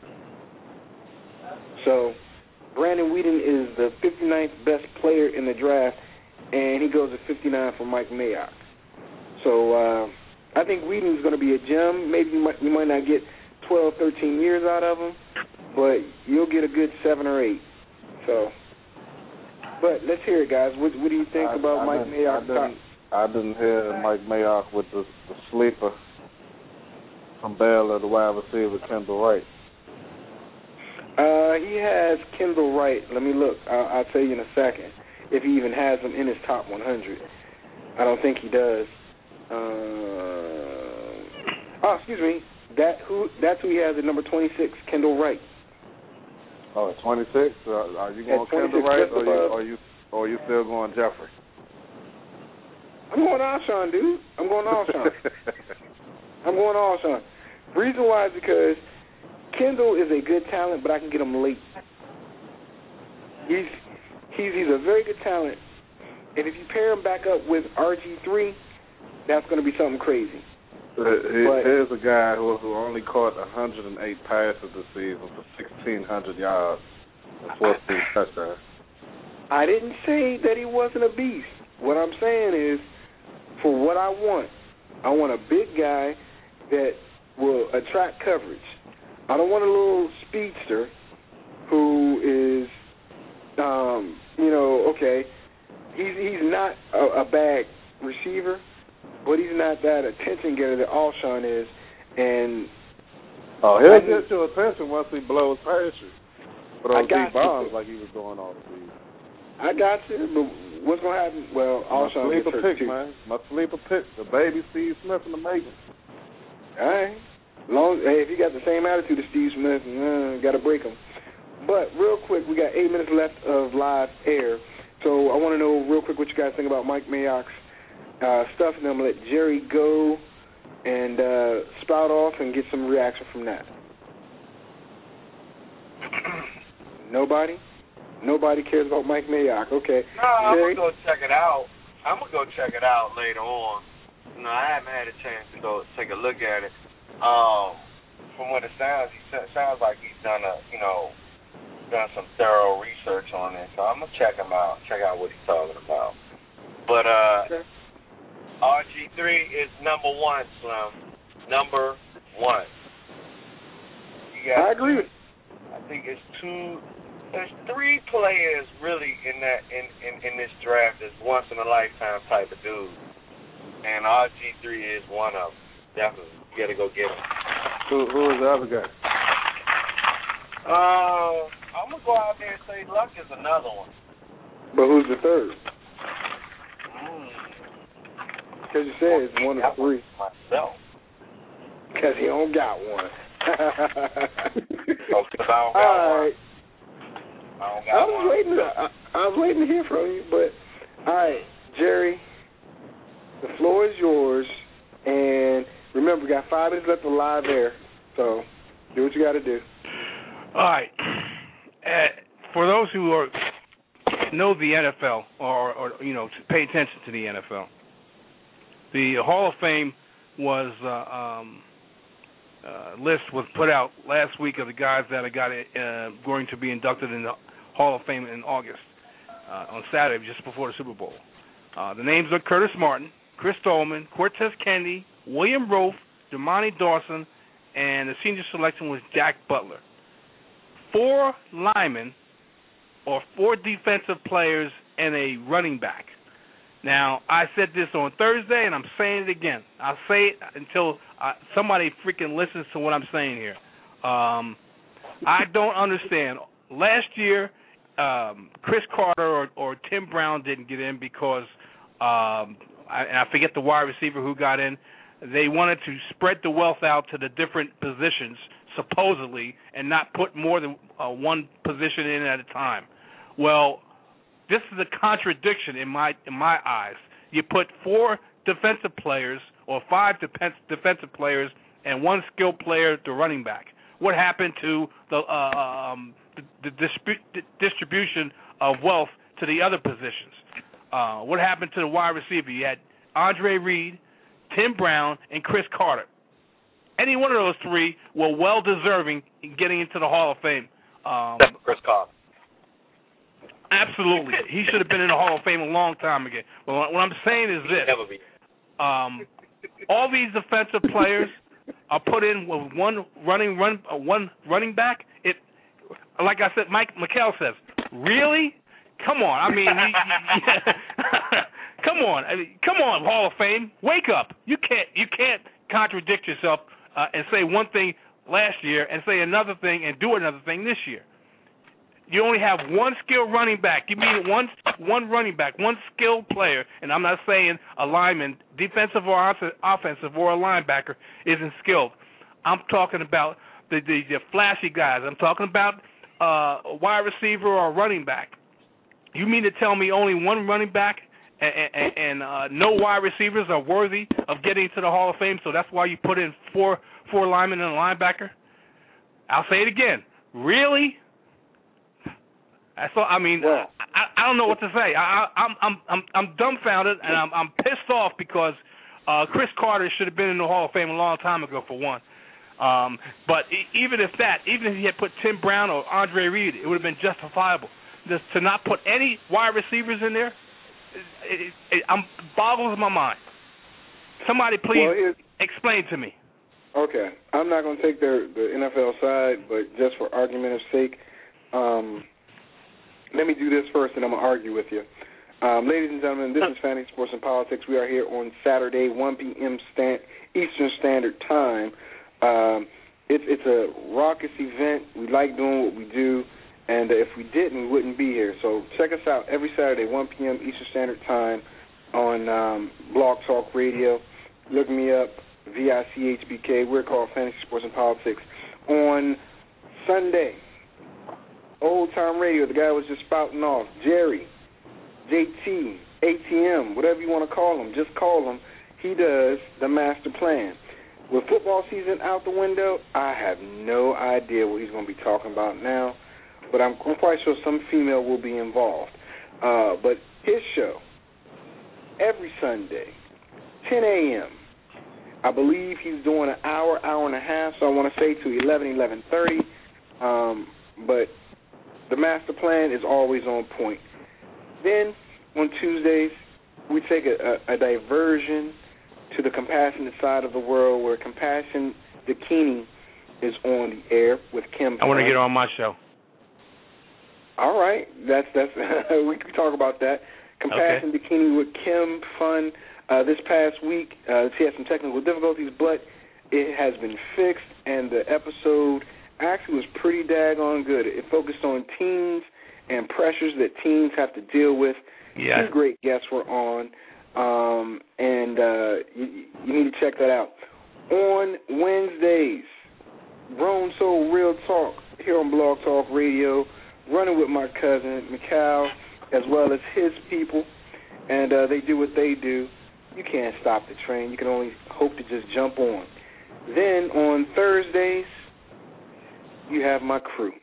So Brandon Whedon is the fifty-ninth best player in the draft, and he goes at fifty-nine for Mike Mayock. So uh, I think Whedon's going to be a gem. Maybe you might, you might not get twelve, thirteen years out of him, but you'll get a good seven or eight. So, but let's hear it, guys. What, what do you think I, about I Mike didn't, Mayock? I didn't, I didn't hear Mike Mayock with the, the sleeper from Baylor, the wide receiver, Kendall Wright. Uh, he has Kendall Wright. Let me look. I'll, I'll tell you in a second if he even has him in his top one hundred. I don't think he does. Uh, oh, excuse me. That who? That's who he has at number twenty-six, Kendall Wright. Oh, at twenty-six? Uh, are you going Kendall Wright, or you, or you, or you still going Jeffrey? I'm going Alshon, dude. I'm going Alshon. I'm going Alshon. Reason why is because Kendall is a good talent, but I can get him late. He's he's he's a very good talent, and if you pair him back up with R G three, that's going to be something crazy. Uh, but, here's a guy who, who only caught one hundred eight passes this season for sixteen hundred yards and fourteen touchdowns. I didn't say that he wasn't a beast. What I'm saying is, for what I want, I want a big guy that will attract coverage. I don't want a little speedster who is, um, you know, okay, he's he's not a, a bad receiver, but he's not that attention getter that Alshon is. And oh, he'll get your attention once he blows past you for those deep bombs like he was going all the season. I got you, but what's going to happen? Well, Alshon My gets sleeper hurt pick, too. man. My sleeper pick, the baby Steve Smith and the Megan. All right. Long, hey, if you got the same attitude as Steve Smith, uh, got to break him. But real quick, we got eight minutes left of live air. So I want to know real quick what you guys think about Mike Mayock's uh, stuff, and then I'm going to let Jerry go and uh, spout off and get some reaction from that. Nobody? Nobody cares about Mike Mayock. Okay. No, I'm Jerry? going to go check it out. I'm going to go check it out later on. No, I haven't had a chance to go take a look at it. Um, from what it sounds, he sounds like he's done a, you know, done some thorough research on it. So I'm gonna check him out, check out what he's talking about. But uh, okay. R G three is number one, Slim. Number one. You got, I agree with. I think it's two. There's three players really in that in, in, in this draft that's once in a lifetime type of dude, and R G three is one of them. Definitely. You gotta go get him. Who, who is the other guy? Uh, I'm gonna go out there and say Luck is another one. But who's the third? Mm. Because you said it's one of three. Myself. Because he don't got one. oh, cause I don't got all right. one. I don't got I was one. waiting. To, I, I was waiting to hear from you, but all right, Jerry, the floor is yours. And remember, we got five minutes left of live air, so do what you got to do. All right. Uh, for those who are know the N F L or, or you know pay attention to the N F L, the Hall of Fame was uh, um, uh, list was put out last week of the guys that are got uh, going to be inducted in the Hall of Fame in August uh, on Saturday, just before the Super Bowl. Uh, the names are Curtis Martin, Chris Tolman, Cortez Kennedy, William Roaf, Damani Dawson, and the senior selection was Jack Butler. Four linemen or four defensive players and a running back. Now, I said this on Thursday, and I'm saying it again. I'll say it until uh, somebody freaking listens to what I'm saying here. Um, I don't understand. Last year, um, Chris Carter or, or Tim Brown didn't get in because um, – and I forget the wide receiver who got in. They wanted to spread the wealth out to the different positions, supposedly, and not put more than uh, one position in at a time. Well, this is a contradiction in my in my eyes. You put four defensive players or five defense, defensive players and one skilled player to running back. What happened to the, uh, um, the, the disp- distribution of wealth to the other positions? Uh, what happened to the wide receiver? You had Andre Reed, Tim Brown, and Chris Carter. Any one of those three were well-deserving in getting into the Hall of Fame. Um, Except for Chris Carter. Absolutely. He should have been in the Hall of Fame a long time ago. But what I'm saying is this. Never be. Um, all these defensive players are put in with one running run, uh, one running back. It, like I said, Mike McHale says, really? Come on. I mean, he, he, come on. I mean, come on, Hall of Fame. Wake up. You can't you can't contradict yourself uh, and say one thing last year and say another thing and do another thing this year. You only have one skilled running back. You mean one one running back, one skilled player, and I'm not saying a lineman, defensive or offensive, or a linebacker isn't skilled. I'm talking about the, the, the flashy guys. I'm talking about uh, a wide receiver or a running back. You mean to tell me only one running back and, and, and uh, no wide receivers are worthy of getting to the Hall of Fame, so that's why you put in four four linemen and a linebacker? I'll say it again. Really? That's all, I mean, yeah. I, I don't know what to say. I, I'm I'm I'm I'm dumbfounded, and I'm I'm pissed off because uh, Chris Carter should have been in the Hall of Fame a long time ago, for one. Um, but even if that, even if he had put Tim Brown or Andre Reed, it would have been justifiable. Just to not put any wide receivers in there, it, it, it I'm, boggles my mind. Somebody please well, explain to me. Okay, I'm not going to take their the N F L side, but just for argument's sake, um, let me do this first, and I'm going to argue with you. Um, ladies and gentlemen, this is Fantasy Sports and Politics. We are here on Saturday, one p.m. Stan- Eastern Standard Time. Um, it's it's a raucous event. We like doing what we do. And uh, if we didn't, we wouldn't be here. So check us out every Saturday, one p.m. Eastern Standard Time on um, Blog Talk Radio. Look me up, V I C H B K. We're called Fantasy Sports and Politics. On Sunday, Old Time Radio, the guy was just spouting off, Jerry, J T, A T M, whatever you want to call him, just call him. He does the master plan. With football season out the window, I have no idea what he's going to be talking about now. But I'm, I'm quite sure some female will be involved. Uh, but his show, every Sunday, ten a.m., I believe he's doing an hour, hour and a half, so I want to say to eleven, eleven thirty. Um, but the master plan is always on point. Then, on Tuesdays, we take a, a, a diversion to the compassionate side of the world where Compassion Bikini is on the air with Kim. I want to get on my show. All right, that's that's we can talk about that. Compassion okay. Bikini with Kim Fun. Uh, this past week, uh, she had some technical difficulties, but it has been fixed, and the episode actually was pretty daggone good. It focused on teens and pressures that teens have to deal with. Yeah. Two great guests were on, um, and uh, you, you need to check that out. On Wednesdays, Grown Soul Real Talk here on Blog Talk Radio. Running with my cousin, Mikal, as well as his people, and uh, they do what they do. You can't stop the train. You can only hope to just jump on. Then on Thursdays, you have my crew.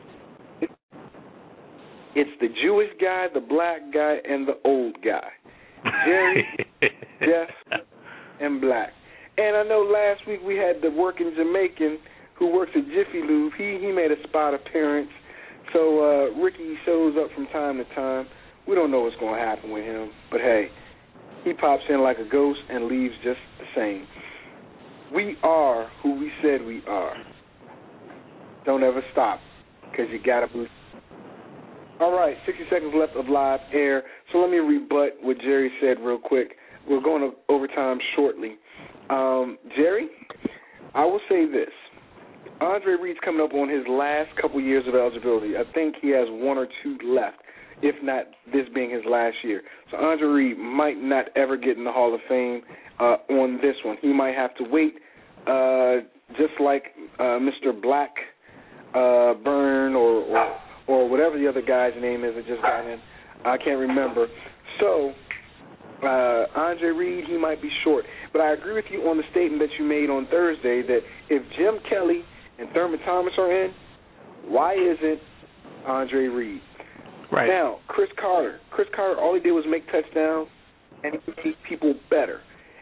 It's the Jewish guy, the black guy, and the old guy. Jerry, Jeff, and Black. And I know last week we had the working Jamaican who works at Jiffy Lube. He, he made a spot appearance. So uh, Ricky shows up from time to time. We don't know what's going to happen with him. But, hey, he pops in like a ghost and leaves just the same. We are who we said we are. Don't ever stop because you got to boost. All right, sixty seconds left of live air. So let me rebut what Jerry said real quick. We're going to overtime shortly. Um, Jerry, I will say this. Andre Reed's coming up on his last couple years of eligibility. I think he has one or two left, if not this being his last year. So Andre Reed might not ever get in the Hall of Fame uh, on this one. He might have to wait, uh, just like uh, Mister Black uh, Burn or, or or whatever the other guy's name is that just got in. I can't remember. So uh, Andre Reed, he might be short. But I agree with you on the statement that you made on Thursday that if Jim Kelly and Thurman Thomas are in, why isn't Andre Reed? Right. Now, Chris Carter. Chris Carter, all he did was make touchdowns, and he made people better.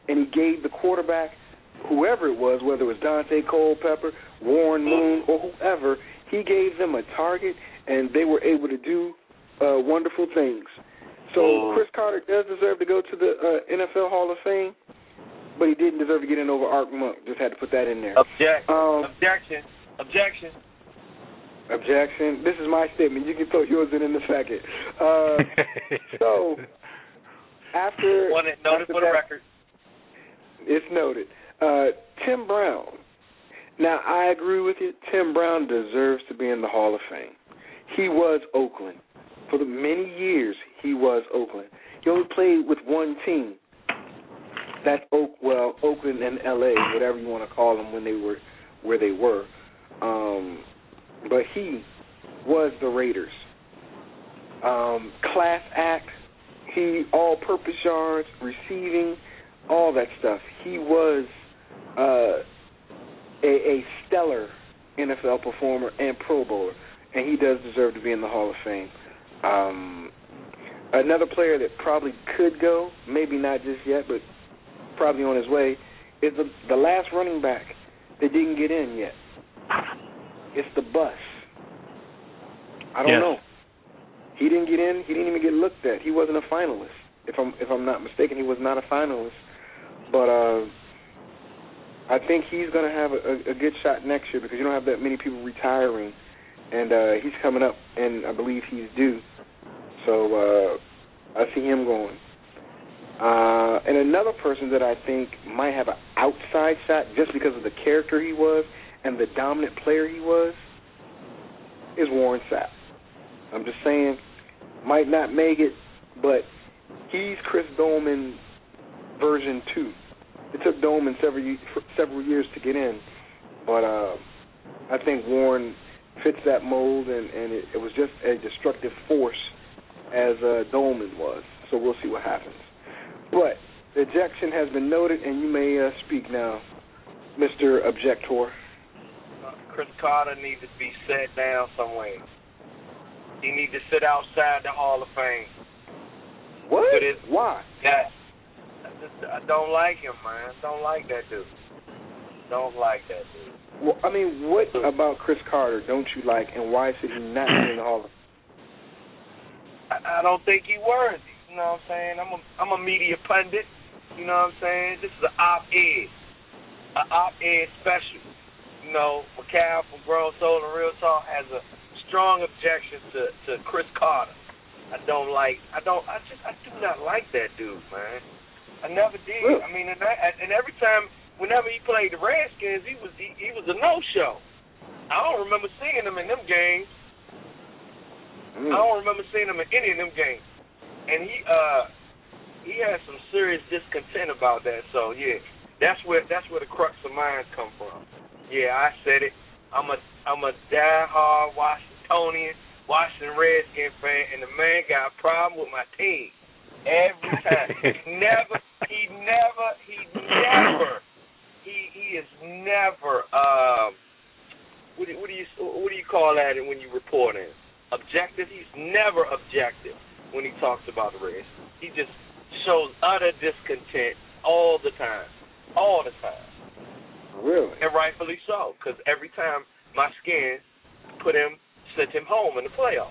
and he gave the quarterback, whoever it was, whether it was Dante Culpepper, Warren Moon, or whoever, he gave them a target, and they were able to do uh, wonderful things. So Chris Carter does deserve to go to the uh, N F L Hall of Fame, but he didn't deserve to get in over Art Monk. Just had to put that in there. Object. Um, Objection. Objection. Objection. This is my statement. You can throw yours in in a second. Uh, so after, Want it noted after for the that, record. It's noted. Uh, Tim Brown. Now, I agree with you. Tim Brown deserves to be in the Hall of Fame. He was Oakland. For the many years, he was Oakland. He only played with one team. That's Oak. Well, Oakland and L A, whatever you want to call them when they were where they were. Um, but he was the Raiders. Um, class act. He all-purpose yards, receiving, all that stuff. He was uh, a, a stellar N F L performer and Pro Bowler, and he does deserve to be in the Hall of Fame. Um, another player that probably could go, maybe not just yet, but probably on his way, is the, the last running back that didn't get in yet. It's the bus. I don't yes. know. He didn't get in. He didn't even get looked at. He wasn't a finalist. If I'm if I'm not mistaken, he was not a finalist. But uh, I think he's going to have a, a, a good shot next year because you don't have that many people retiring. And uh, he's coming up, and I believe he's due. So uh, I see him going. Uh, and another person that I think might have an outside shot just because of the character he was and the dominant player he was is Warren Sapp. I'm just saying, might not make it, but he's Chris Dolman version two. It took Dolman several several years to get in, but uh, I think Warren fits that mold, and, and it, it was just a destructive force as uh, Dolman was. So we'll see what happens. But the ejection has been noted, and you may uh, speak now, Mister Objector. Uh, Chris Carter needs to be set down somewhere. He needs to sit outside the Hall of Fame. What? His, Why? That, I, just, I don't like him, man. Don't like that dude. Don't like that dude. Well, I mean, what about Chris Carter don't you like, and why should he not be in the Hall of Fame? I, I don't think he worthy. You know what I'm saying? I'm a I'm a media pundit. You know what I'm saying? This is an op-ed, an op-ed special. You know, McCall from Grown Soul and Real Talk has a strong objection to, to Chris Carter. I don't like. I don't. I just. I do not like that dude, man. I never did. Really? I mean, and, I, and every time. Whenever he played the Redskins, he was he, he was a no-show. I don't remember seeing him in them games. Mm. I don't remember seeing him in any of them games. And he uh he has some serious discontent about that. So yeah, that's where that's where the crux of mine come from. Yeah, I said it. I'm a I'm a diehard Washingtonian, Washington Redskin fan, and the man got a problem with my team every time. he never he never he never. He he is never um what do, what do you what do you call that when you report him? Objective. He's never objective when he talks about the race. He just shows utter discontent all the time, all the time. Really? And rightfully so, because every time my Skins put him sent him home in the playoffs.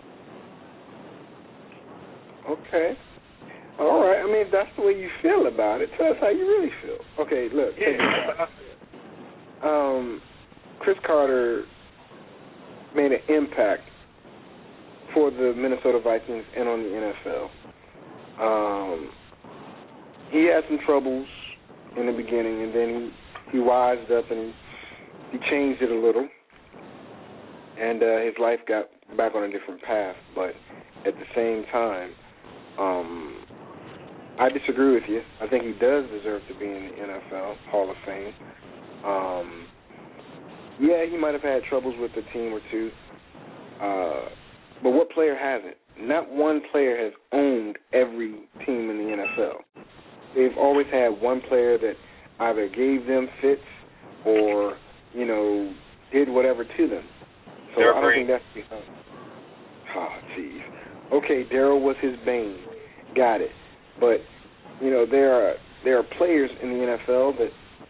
Okay. All right. I mean, if that's the way you feel about it, tell us how you really feel. Okay, look. Yeah. Um, Chris Carter made an impact for the Minnesota Vikings and on the N F L. Um, he had some troubles in the beginning, and then he, he wised up and he changed it a little, and uh, his life got back on a different path. But at the same time, um, I disagree with you. I think he does deserve to be in the N F L Hall of Fame. Um, yeah, he might have had troubles with a team or two, uh, but what player hasn't? Not one player has owned every team in the N F L. They've always had one player that either gave them fits or, you know, did whatever to them. So They're I don't great. think that's the... Oh, jeez. Okay, Daryl was his bane. Got it. But, you know, there are there are players in the N F L that,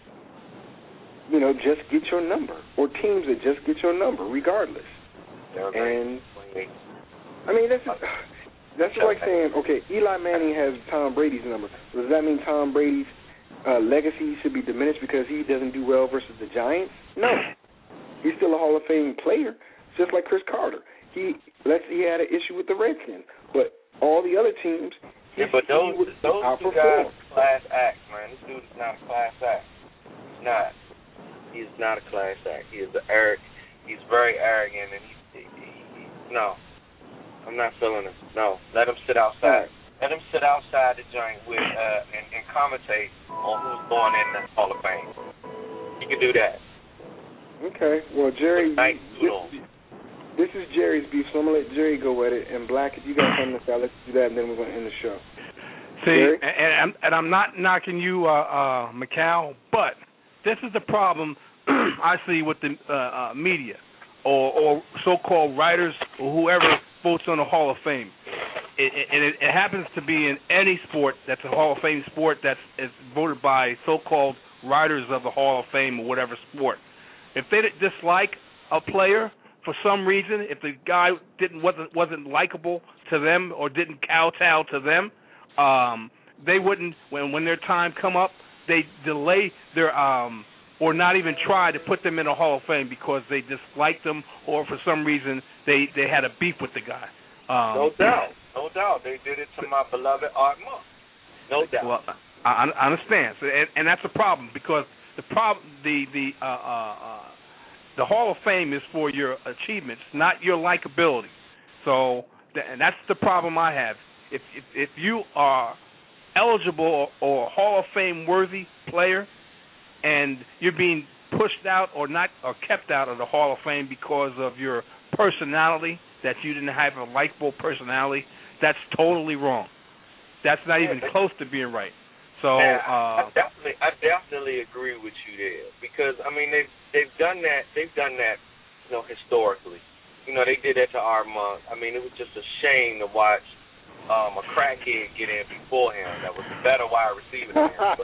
you know, just get your number, or teams that just get your number regardless. And I mean, that's that's like saying, okay, Eli Manning has Tom Brady's number. Does that mean Tom Brady's uh, legacy should be diminished because he doesn't do well versus the Giants? No, he's still a Hall of Fame player, just like Chris Carter. He let's he had an issue with the Redskins, but all the other teams, yeah, but those those two guys are class acts, man. This dude is not a class act. He's not. He is not a class act. He is a arrogant. He's very arrogant, and he's he, he, he, no. I'm not feeling him. No, let him sit outside. Let him sit outside the joint with uh, and, and commentate on who's going in the Hall of Fame. He can do that. Okay. Well, Jerry, this, this is Jerry's beef, so I'm gonna let Jerry go at it. And Black, if you got something to say, let's do that, and then we're gonna end the show. See, Jerry? and, and, and I'm not knocking you, uh, uh, Macau, but this is the problem I see with the uh, uh, media or, or so-called writers or whoever votes on the Hall of Fame. It, it, it, it happens to be in any sport that's a Hall of Fame sport that's is voted by so-called writers of the Hall of Fame or whatever sport. If they dislike a player for some reason, if the guy didn't wasn't wasn't likable to them or didn't kowtow to them, um, they wouldn't when when their time come up, they delay their um, or not even try to put them in a Hall of Fame because they disliked them or for some reason they, they had a beef with the guy. Um, no doubt, no doubt. They did it to my beloved Art Monk. No doubt. Well, I, I understand, so, and, and that's a problem because the problem, the the uh, uh, uh, the Hall of Fame is for your achievements, not your likability. So, th- and that's the problem I have. If if, if you are eligible or, or Hall of Fame worthy player, and you're being pushed out or not or kept out of the Hall of Fame because of your personality, that you didn't have a likable personality, that's totally wrong. That's not even close to being right. So yeah, uh, I definitely, I definitely agree with you there because I mean they've they've done that they've done that you know historically. You know they did that to our monk. I mean it was just a shame to watch um, a crackhead get in before him. That was a better wide receiver than him. But,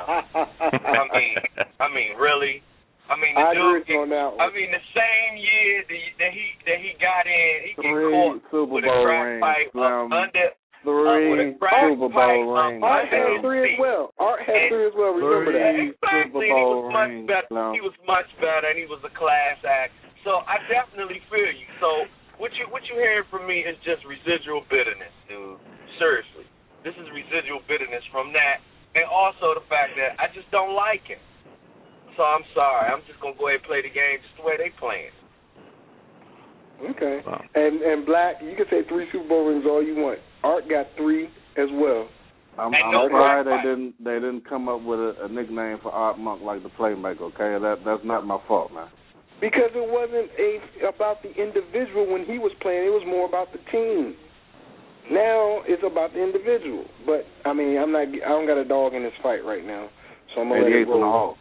you know, I mean, I mean really. I mean, the I dude, agree on that one. I mean, the same year that he that he, that he got in, he get Three caught Super with Bowl a crack rings, pipe um, uh, under. Three uh, with a crack Super Bowl pipe, um, rings. Art had three as well. Art had three as well. Remember three that? Exactly. Super And he Bowl was much rings, better. no. He was much better, and he was a class act. So I definitely feel you. So what you what you hearing from me is just residual bitterness, dude. Seriously, this is residual bitterness from that, and also the fact that I just don't like him. So I'm sorry. I'm just gonna go ahead and play the game just the way they playing. Okay. Wow. And and Black, you can say three Super Bowl rings all you want. Art got three as well. I'm, And I'm no sorry crack they didn't they didn't come up with a, a nickname for Art Monk like the Playmaker. Okay, that that's not my fault, man. Because it wasn't a about the individual when he was playing. It was more about the team. Now it's about the individual. But I mean, I'm not. I don't got a dog in this fight right now, so I'm gonna let it roll.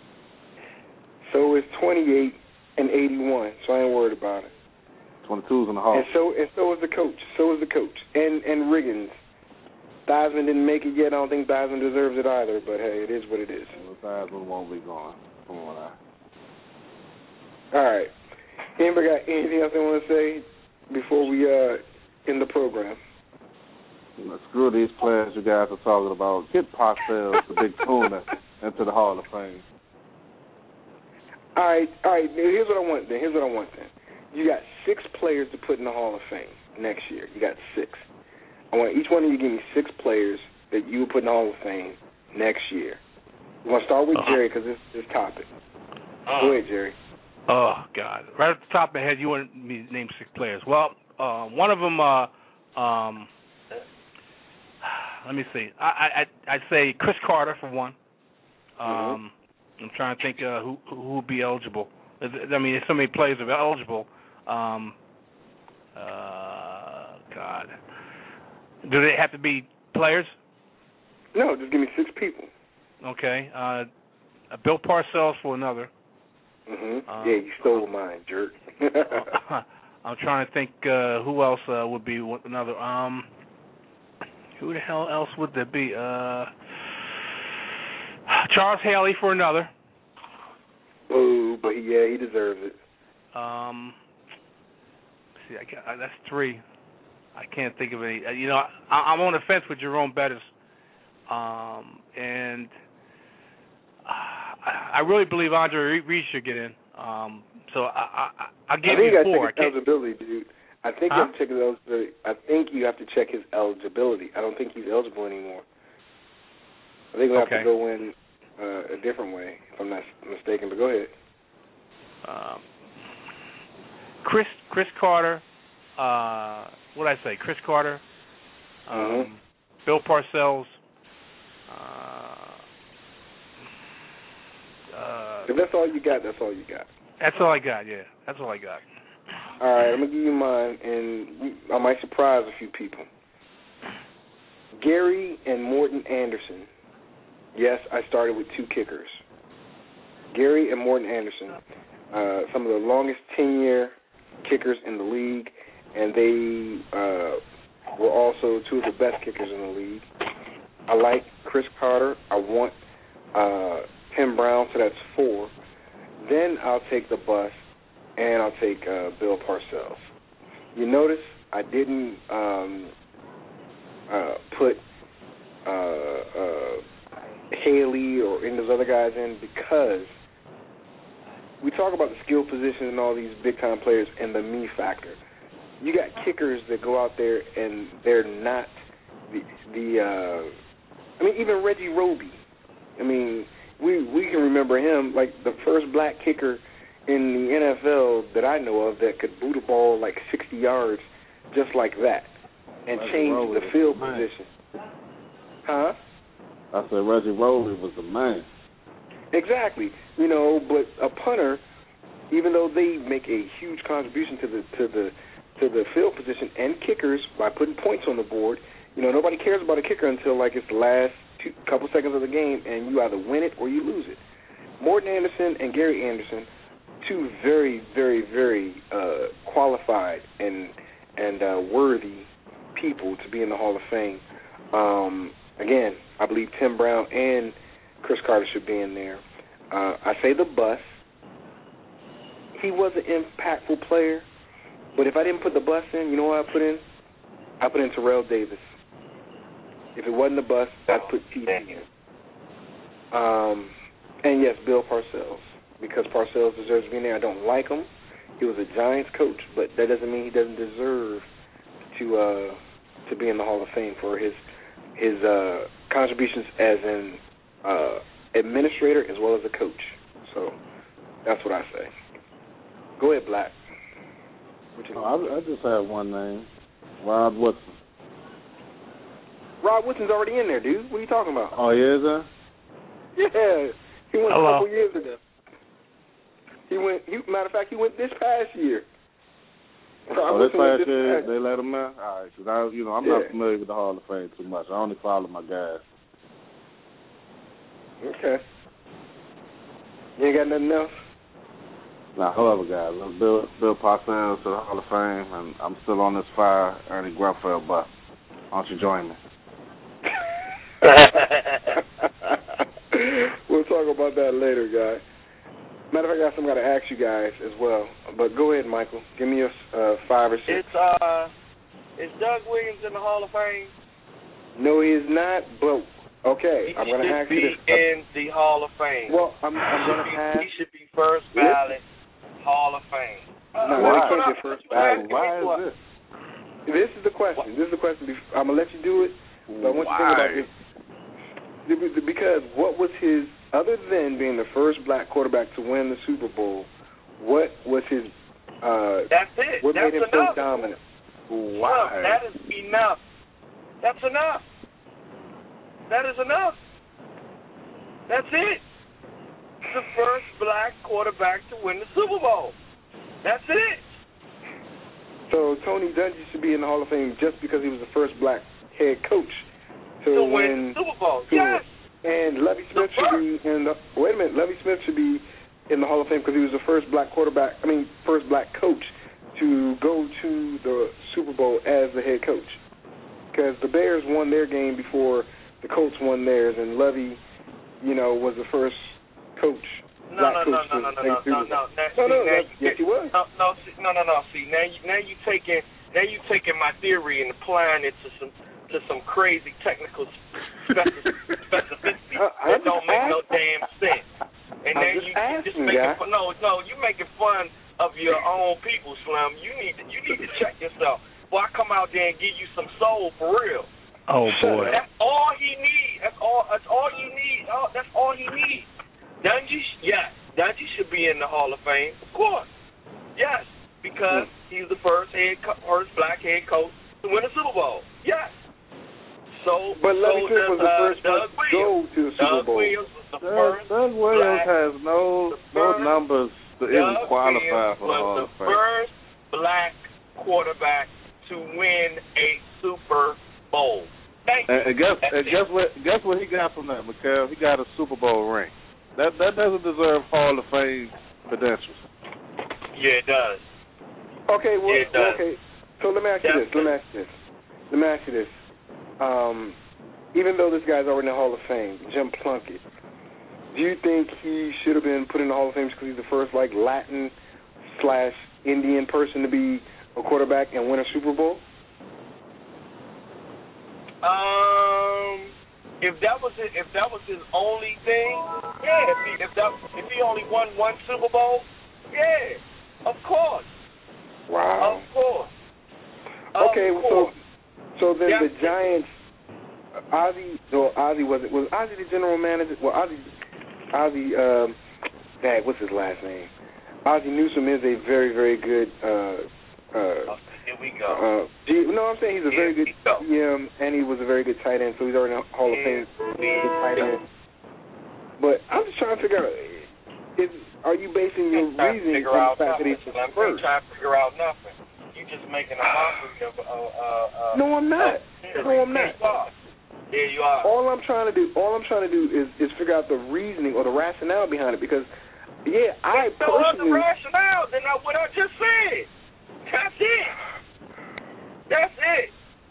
So it's twenty-eight and eighty-one. So I ain't worried about it. twenty-two's in the hall. And so and so is the coach. So is the coach. And and Riggins. Theismann didn't make it yet. I don't think Theismann deserves it either. But hey, it is what it is. Well, Theismann won't be gone. Come on now. All right. Anybody got anything else they want to say before we uh end the program? You know, screw these players you guys are talking about. Get Parcells, the big tuna, into the Hall of Fame. All right, all right. Here's what I want. Then here's what I want. Then you got six players to put in the Hall of Fame next year. You got six. I want each one of you to give me six players that you will put in the Hall of Fame next year. We're gonna start with uh-huh. Jerry because this this topic. Uh, Go ahead, Jerry. Oh God! Right at the top of my head, you want me to name six players. Well, uh, one of them. Uh, um, let me see. I, I I'd say Chris Carter for one. Um, mm-hmm. I'm trying to think uh, who who would be eligible. I mean, there's so many players that are eligible. Um, uh, God, do they have to be players? No, just give me six people. Okay, uh, Bill Parcells for another. Mm-hmm. Um, yeah, you stole mine, jerk. uh, I'm trying to think uh, who else uh, would be another. Um, who the hell else would there be? Uh, Charles Haley for another. Ooh, but yeah, he deserves it. Um, see, I can't, that's three. I can't think of any. You know, I, I'm on the fence with Jerome Bettis, um, and I, I really believe Andre Reed should get in. Um, so I, I, I give I think you you four. Check his eligibility, dude. I think huh? you have to check his eligibility. I think you have to check his eligibility. I don't think he's eligible anymore. I think we have okay. to go in uh, a different way, if I'm not mistaken. But go ahead. Um, Chris Chris Carter. Uh, what did I say? Chris Carter. Um, mm-hmm. Bill Parcells. Uh, uh, if that's all you got, that's all you got. That's all I got, yeah. That's all I got. All right, I'm going to give you mine, and I might surprise a few people. Gary and Morton Anderson. Yes, I started with two kickers. Gary and Morton Anderson, uh, some of the longest ten-year kickers in the league, and they uh, were also two of the best kickers in the league. I like Chris Carter. I want uh, Tim Brown, so that's four. Then I'll take the bus, and I'll take uh, Bill Parcells. You notice I didn't um, uh, put uh, uh, Haley or any of those other guys in because we talk about the skill position and all these big-time players and the me factor. You got kickers that go out there and they're not the, the uh, I mean, even Reggie Roby. I mean, we we can remember him like the first black kicker in the N F L that I know of that could boot a ball like sixty yards just like that and Reggie change Roby the field was the position. Huh? I said Reggie Roby was the man. Exactly. You know, but a punter, even though they make a huge contribution to the to the to the field position and kickers by putting points on the board, you know, nobody cares about a kicker until like it's the last two, couple seconds of the game and you either win it or you lose it. Morton Anderson and Gary Anderson, two very, very, very uh, qualified and and uh, worthy people to be in the Hall of Fame. Um, again, I believe Tim Brown and Chris Carter should be in there. Uh, I say the bus. He was an impactful player, but if I didn't put the bus in, you know what I put in? I put in Terrell Davis. If it wasn't the bus, I'd put T D in. Um, and yes, Bill Parcells, because Parcells deserves to be in there. I don't like him. He was a Giants coach, but that doesn't mean he doesn't deserve to uh, to be in the Hall of Fame for his his uh, contributions as an uh, administrator as well as a coach. So that's what I say. Go ahead, Black. Oh, I, I just have one name, Rod Woodson. Rod Woodson's already in there, dude. What are you talking about? Oh, he is there? Yeah, he went Hello. a couple years ago. He went. He, matter of fact, he went this past year. Oh, this past year they let him in. All right, because I, you know, I'm yeah. not familiar with the Hall of Fame too much. I only follow my guys. Okay. You ain't got nothing else? Nah, whoever guys. Let's Bill Bill Parcells to the Hall of Fame, and I'm still on this fire Ernie Grunfeld bus. Why don't you join me? We'll talk about that later, guys. Matter of fact, I got something I got to ask you guys as well. But go ahead, Michael. Give me your uh, five or six. It's uh, is Doug Williams in the Hall of Fame? No, he is not. But okay, He I'm going to ask should you be this. in the Hall of Fame. Well, I'm, I'm going to ask. He should be first ballot Hall of Fame. No, why? he can't get first ballot. Why is this? This is the question. This is the question. I'm going to let you do it, but I want you to think about this. Because what was his, other than being the first black quarterback to win the Super Bowl, what was his, uh, That's it. what That's made him enough. so dominant? Well, that is enough. That's enough. That is enough. That's it. The first black quarterback to win the Super Bowl. That's it. So Tony Dungy should be in the Hall of Fame just because he was the first black head coach to, To win, win the Super Bowl. to Yes. And Lovie Smith should be in the, wait a minute, Lovie Smith should be in the Hall of Fame because he was the first black quarterback, I mean, first black coach to go to the Super Bowl as the head coach. Because the Bears won their game before the Colts won theirs, and Lovie you know, was the first coach. No, no, no, no, no, no, no, no, no, no, no, no, now you yes, he was. No, no, see, no, no, no. See, now you, now you taking, now you taking my theory and applying it to some, to some crazy technical speci- specificity uh, that don't make no damn sense. And I'm then just you asking, just making guy. fun. No, no, you making fun of your own people, Slim. You need to, you need to check yourself. Well, I come out there and give you some soul for real. Oh boy. That's all he needs. That's all. That's all you need. Oh, that's all he needs. Dungy, yes. Dungy should be in the Hall of Fame, of course. Yes, because mm. he's the first head, co- first black head coach to win a Super Bowl. Yes. So, but Larry so Smith was the first uh, one to go to the Super Doug Bowl. Williams was the Doug, first. Doug Williams black, has no no numbers to Doug even qualify Williams for the Hall was of the Fame. first black quarterback to win a Super Bowl. Thank you. And, and guess That's and guess it. what guess what he got from that, Mikhail? He got a Super Bowl ring. That that doesn't deserve Hall of Fame credentials. Yeah, it does. Okay, well, yeah, it does. okay. So let me ask you this. Let me ask you this. Let me ask you this. Um, even though this guy's already in the Hall of Fame, Jim Plunkett, do you think he should have been put in the Hall of Fame because he's the first like Latin slash Indian person to be a quarterback and win a Super Bowl? Um. If that was it, if that was his only thing, yeah. If he if that if he only won one Super Bowl, yeah, of course. Wow. Of course. Okay, of course. so so then yeah. the Giants, Ozzie, so Ozzie was it was Ozzie the general manager? Well, Ozzie, Ozzie, um, dang, what's his last name? Ozzie Newsome is a very very good. Uh, uh, Here we go. Uh, G, no, I'm saying he's a Here very good G M, and he was a very good tight end, so he's already in the Hall of Fame. Tight end. But I'm just trying to figure out, is, are you basing your reasoning on the fact that he's the I'm first? trying to figure out nothing. You just making a mockery of. Uh, uh, no, I'm not. No, I'm not. There you are. All I'm trying to do, all I'm trying to do is, is figure out the reasoning or the rationale behind it, because, yeah, I There's no other personally. rationale than what I just said. That's it. That's it.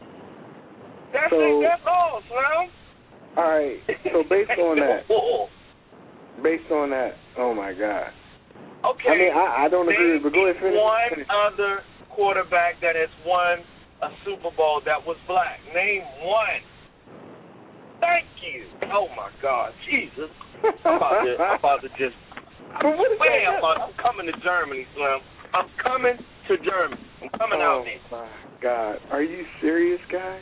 That's so, it. That's all, Slim. All right. So based on that, based on that, oh my God. Okay. I mean, I, I don't agree. But go ahead, finish. One finish. other quarterback that has won a Super Bowl that was black. Name one. Thank you. Oh my God, Jesus. I'm about to, I'm about to just. But what is Wait, that? I'm, I'm coming to Germany, Slim. I'm coming to Germany. I'm coming oh, out there. Oh my God, are you serious, guy?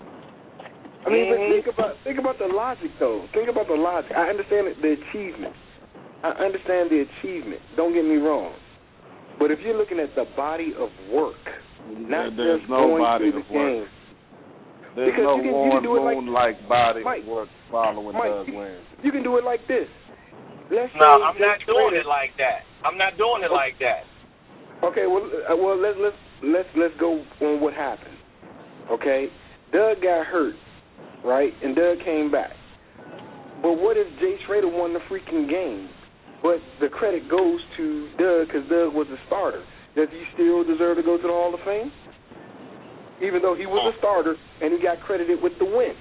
I mean, mm-hmm. but think about think about the logic, though. Think about the logic. I understand the achievement. I understand the achievement. Don't get me wrong. But if you're looking at the body of work, not There's just no going body through of the work. game. There's because no you can, Warren you can do it like, Moon-like body Mike, of work following Mike, Doug you, Williams. You can do it like this. Let's no, say I'm not doing Rader, it like that. I'm not doing it okay. like that. Okay, well, uh, well, let's let's let's let's go on what happened. Okay, Doug got hurt, right, and Doug came back. But what if Jay Schrader won the freaking game? But the credit goes to Doug because Doug was the starter. Does he still deserve to go to the Hall of Fame? Even though he was a starter and he got credited with the win.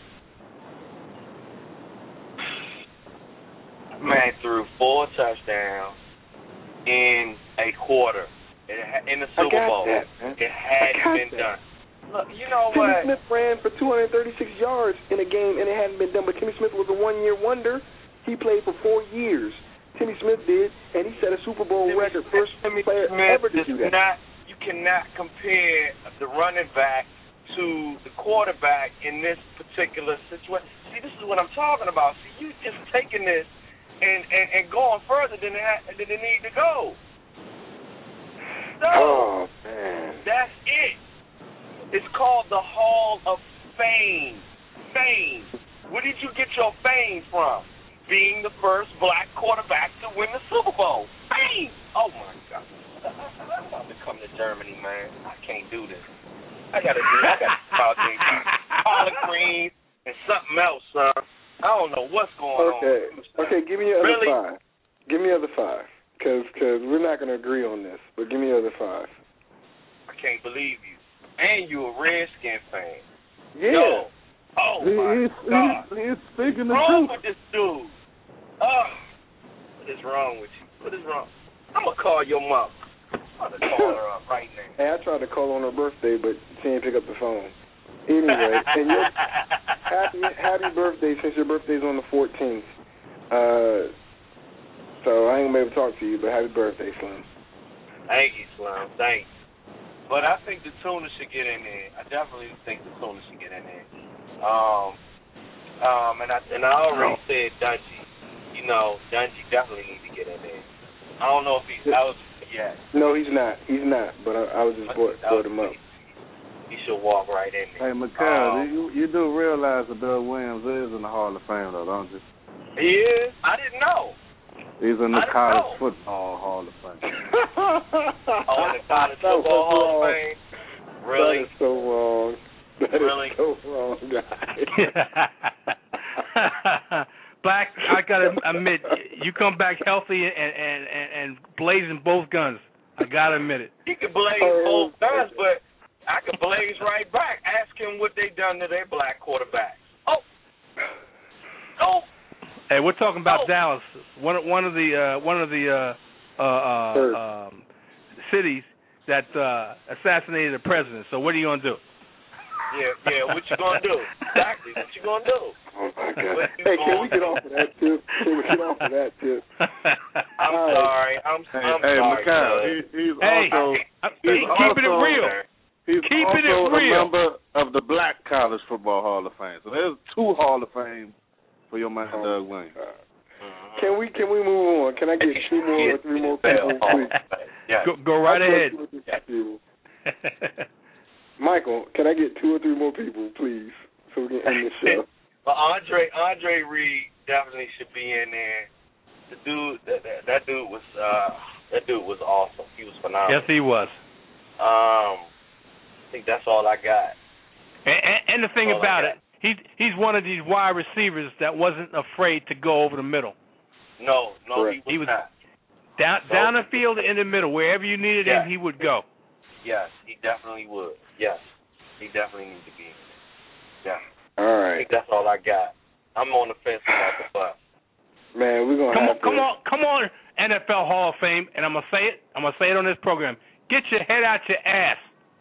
Man threw four touchdowns in a quarter in the Super Bowl. That, it hadn't been that. done. Look, you know Timmy what? Smith ran for two hundred thirty-six yards in a game, and it hadn't been done. But Timmy Smith was a one-year wonder. He played for four years. Timmy Smith did, and he set a Super Bowl Timmy record. Smith, First Timmy player Smith ever to do that. Not, you cannot compare the running back to the quarterback in this particular situation. See, this is what I'm talking about. See, you just taking this and, and, and going further than it, ha- than it need to go. So, oh, man. That's it. It's called the Hall of Fame. Fame. Where did you get your fame from? Being the first black quarterback to win the Super Bowl. Fame! Oh, my God. I'm about to come to Germany, man. I can't do this. I got to do I got to about to eat collard greens and something else, son. I don't know what's going okay. on. Okay, give me your other really? five. Give me your other five. Because cause we're not going to agree on this. But give me your other five. I can't believe you. And you a Redskin fan. Yeah. Yo. Oh, my he's, God. He's, he's speaking the What's wrong truth. with this dude? Oh, what is wrong with you? What is wrong? I'm going to call your mom. I'm going to call her up right now. Hey, I tried to call on her birthday, but she didn't pick up the phone. Anyway, and your, happy happy birthday since your birthday's on the fourteenth. Uh, so I ain't going to be able to talk to you, but happy birthday, Slim. Thank you, Slim. Thanks. But I think the tuna should get in there. I definitely think the tuna should get in there. Um, um, and I and I already said Dungy. You know, Dungy definitely needs to get in there. I don't know if he's out yet. No, he's not. He's not. But I, I was just brought, brought him up. He should walk right in there. Hey, Mikhail, um, you, you do realize that Doug Williams is in the Hall of Fame, though, don't you? He is? I didn't know. He's in the I College know. Football Hall of Fame. Oh, in the College Football Hall of Fame? Really? That is so wrong. That really? is so wrong, guys. Black, I gotta admit, you come back healthy and and, and, and blazing both guns. I gotta admit it. He can blaze both guns, but I can blaze right back. Ask him what they done to their black quarterbacks. Oh, oh. Hey, we're talking about oh. Dallas, one one of the uh, one of the uh, uh, uh, um, cities that uh, assassinated the president. So what are you gonna do? Yeah, yeah. What you gonna do? Exactly. What you gonna do? Oh my God! Hey, can we get off of that tip? Can we get off of that tip? I'm All sorry. I'm, Hey, I'm hey, sorry. Mikhail, he, he's Hey, also I'm- he's keeping it also, real. He's Keeping also it real. a member of the Black College Football Hall of Fame. So there's two Hall of Fame for your man Oh, Doug Williams. Mm-hmm. Can we can we move on? Can I get two more or three more people, please? Yeah. Go, go right I'll ahead. go two or three people. Michael, can I get two or three more people, please, so we can end the show? But Andre Andre Reed definitely should be in there. The dude, that, that, that dude was uh, that dude was awesome. He was phenomenal. Yes, he was. Um, I think that's all I got. And, and, and the thing All I about got. it, he's he's one of these wide receivers that wasn't afraid to go over the middle. No, no, he was, He was not. down No. down the field in the middle, wherever you needed Yeah. him, he would go. Yes, he definitely would. Yes, he definitely needs to be in there. Yeah. All I right, think that's all I got. I'm on the fence about the bus. man. We're gonna Come on, have to. come on, come on, N F L Hall of Fame, and I'm gonna say it. I'm gonna say it on this program. Get your head out your ass.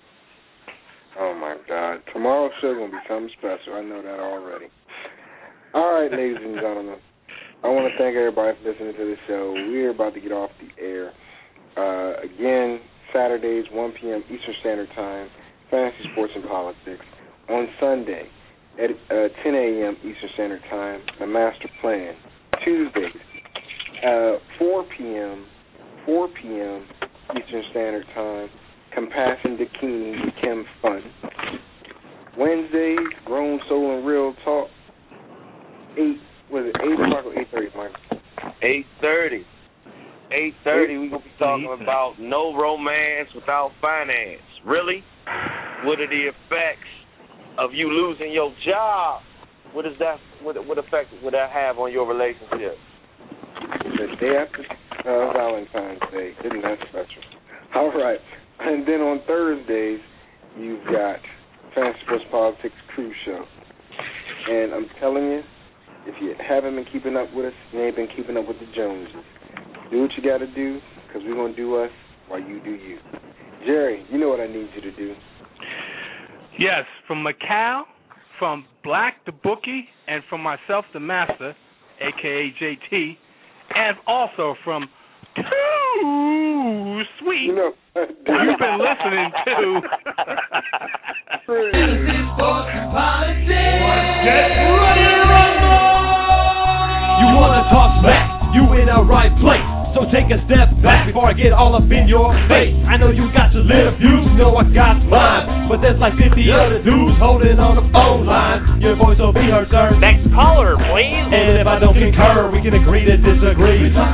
Oh my God! Tomorrow's show gonna be something special. I know that already. All right, ladies and gentlemen, I want to thank everybody for listening to the show. We're about to get off the air. Uh, again, Saturdays, one p.m. Eastern Standard Time, Fantasy Sports and Politics. On Sunday, at uh, ten a.m. Eastern Standard Time, The Master Plan. Tuesdays, uh, four p.m. four p.m. Eastern Standard Time, Compassion Bikini with Kim Fun. Wednesdays, Grown Soul and Real Talk. Eight was it eight o'clock or eight thirty, Michael? Eight thirty. Eight thirty. We're gonna be talking about no romance without finance. Really? What are the effects of you losing your job? What is that? What, what effect would that have on your relationship? The day after uh, Valentine's Day. Isn't that special? All right. And then on Thursdays, you've got Fantasy Sports Politics Cruise Show. And I'm telling you, if you haven't been keeping up with us, you ain't been keeping up with the Joneses. Do what you got to do, because we're going to do us while you do you. Jerry, you know what I need you to do. Yes, from Macau, from Black the Bookie, and from myself, the Master, a k a. J T, and also from Too Sweet. You know, you've been listening to Sports and Politics. Get ready to rumble! You want to talk smack? You in the right place. So take a step back before I get all up in your face. I know you got your little views, you know I got mine. But there's like fifty other dudes holding on the phone line. Your voice will be heard, sir. Next caller, please. And if I don't concur, we can agree to disagree.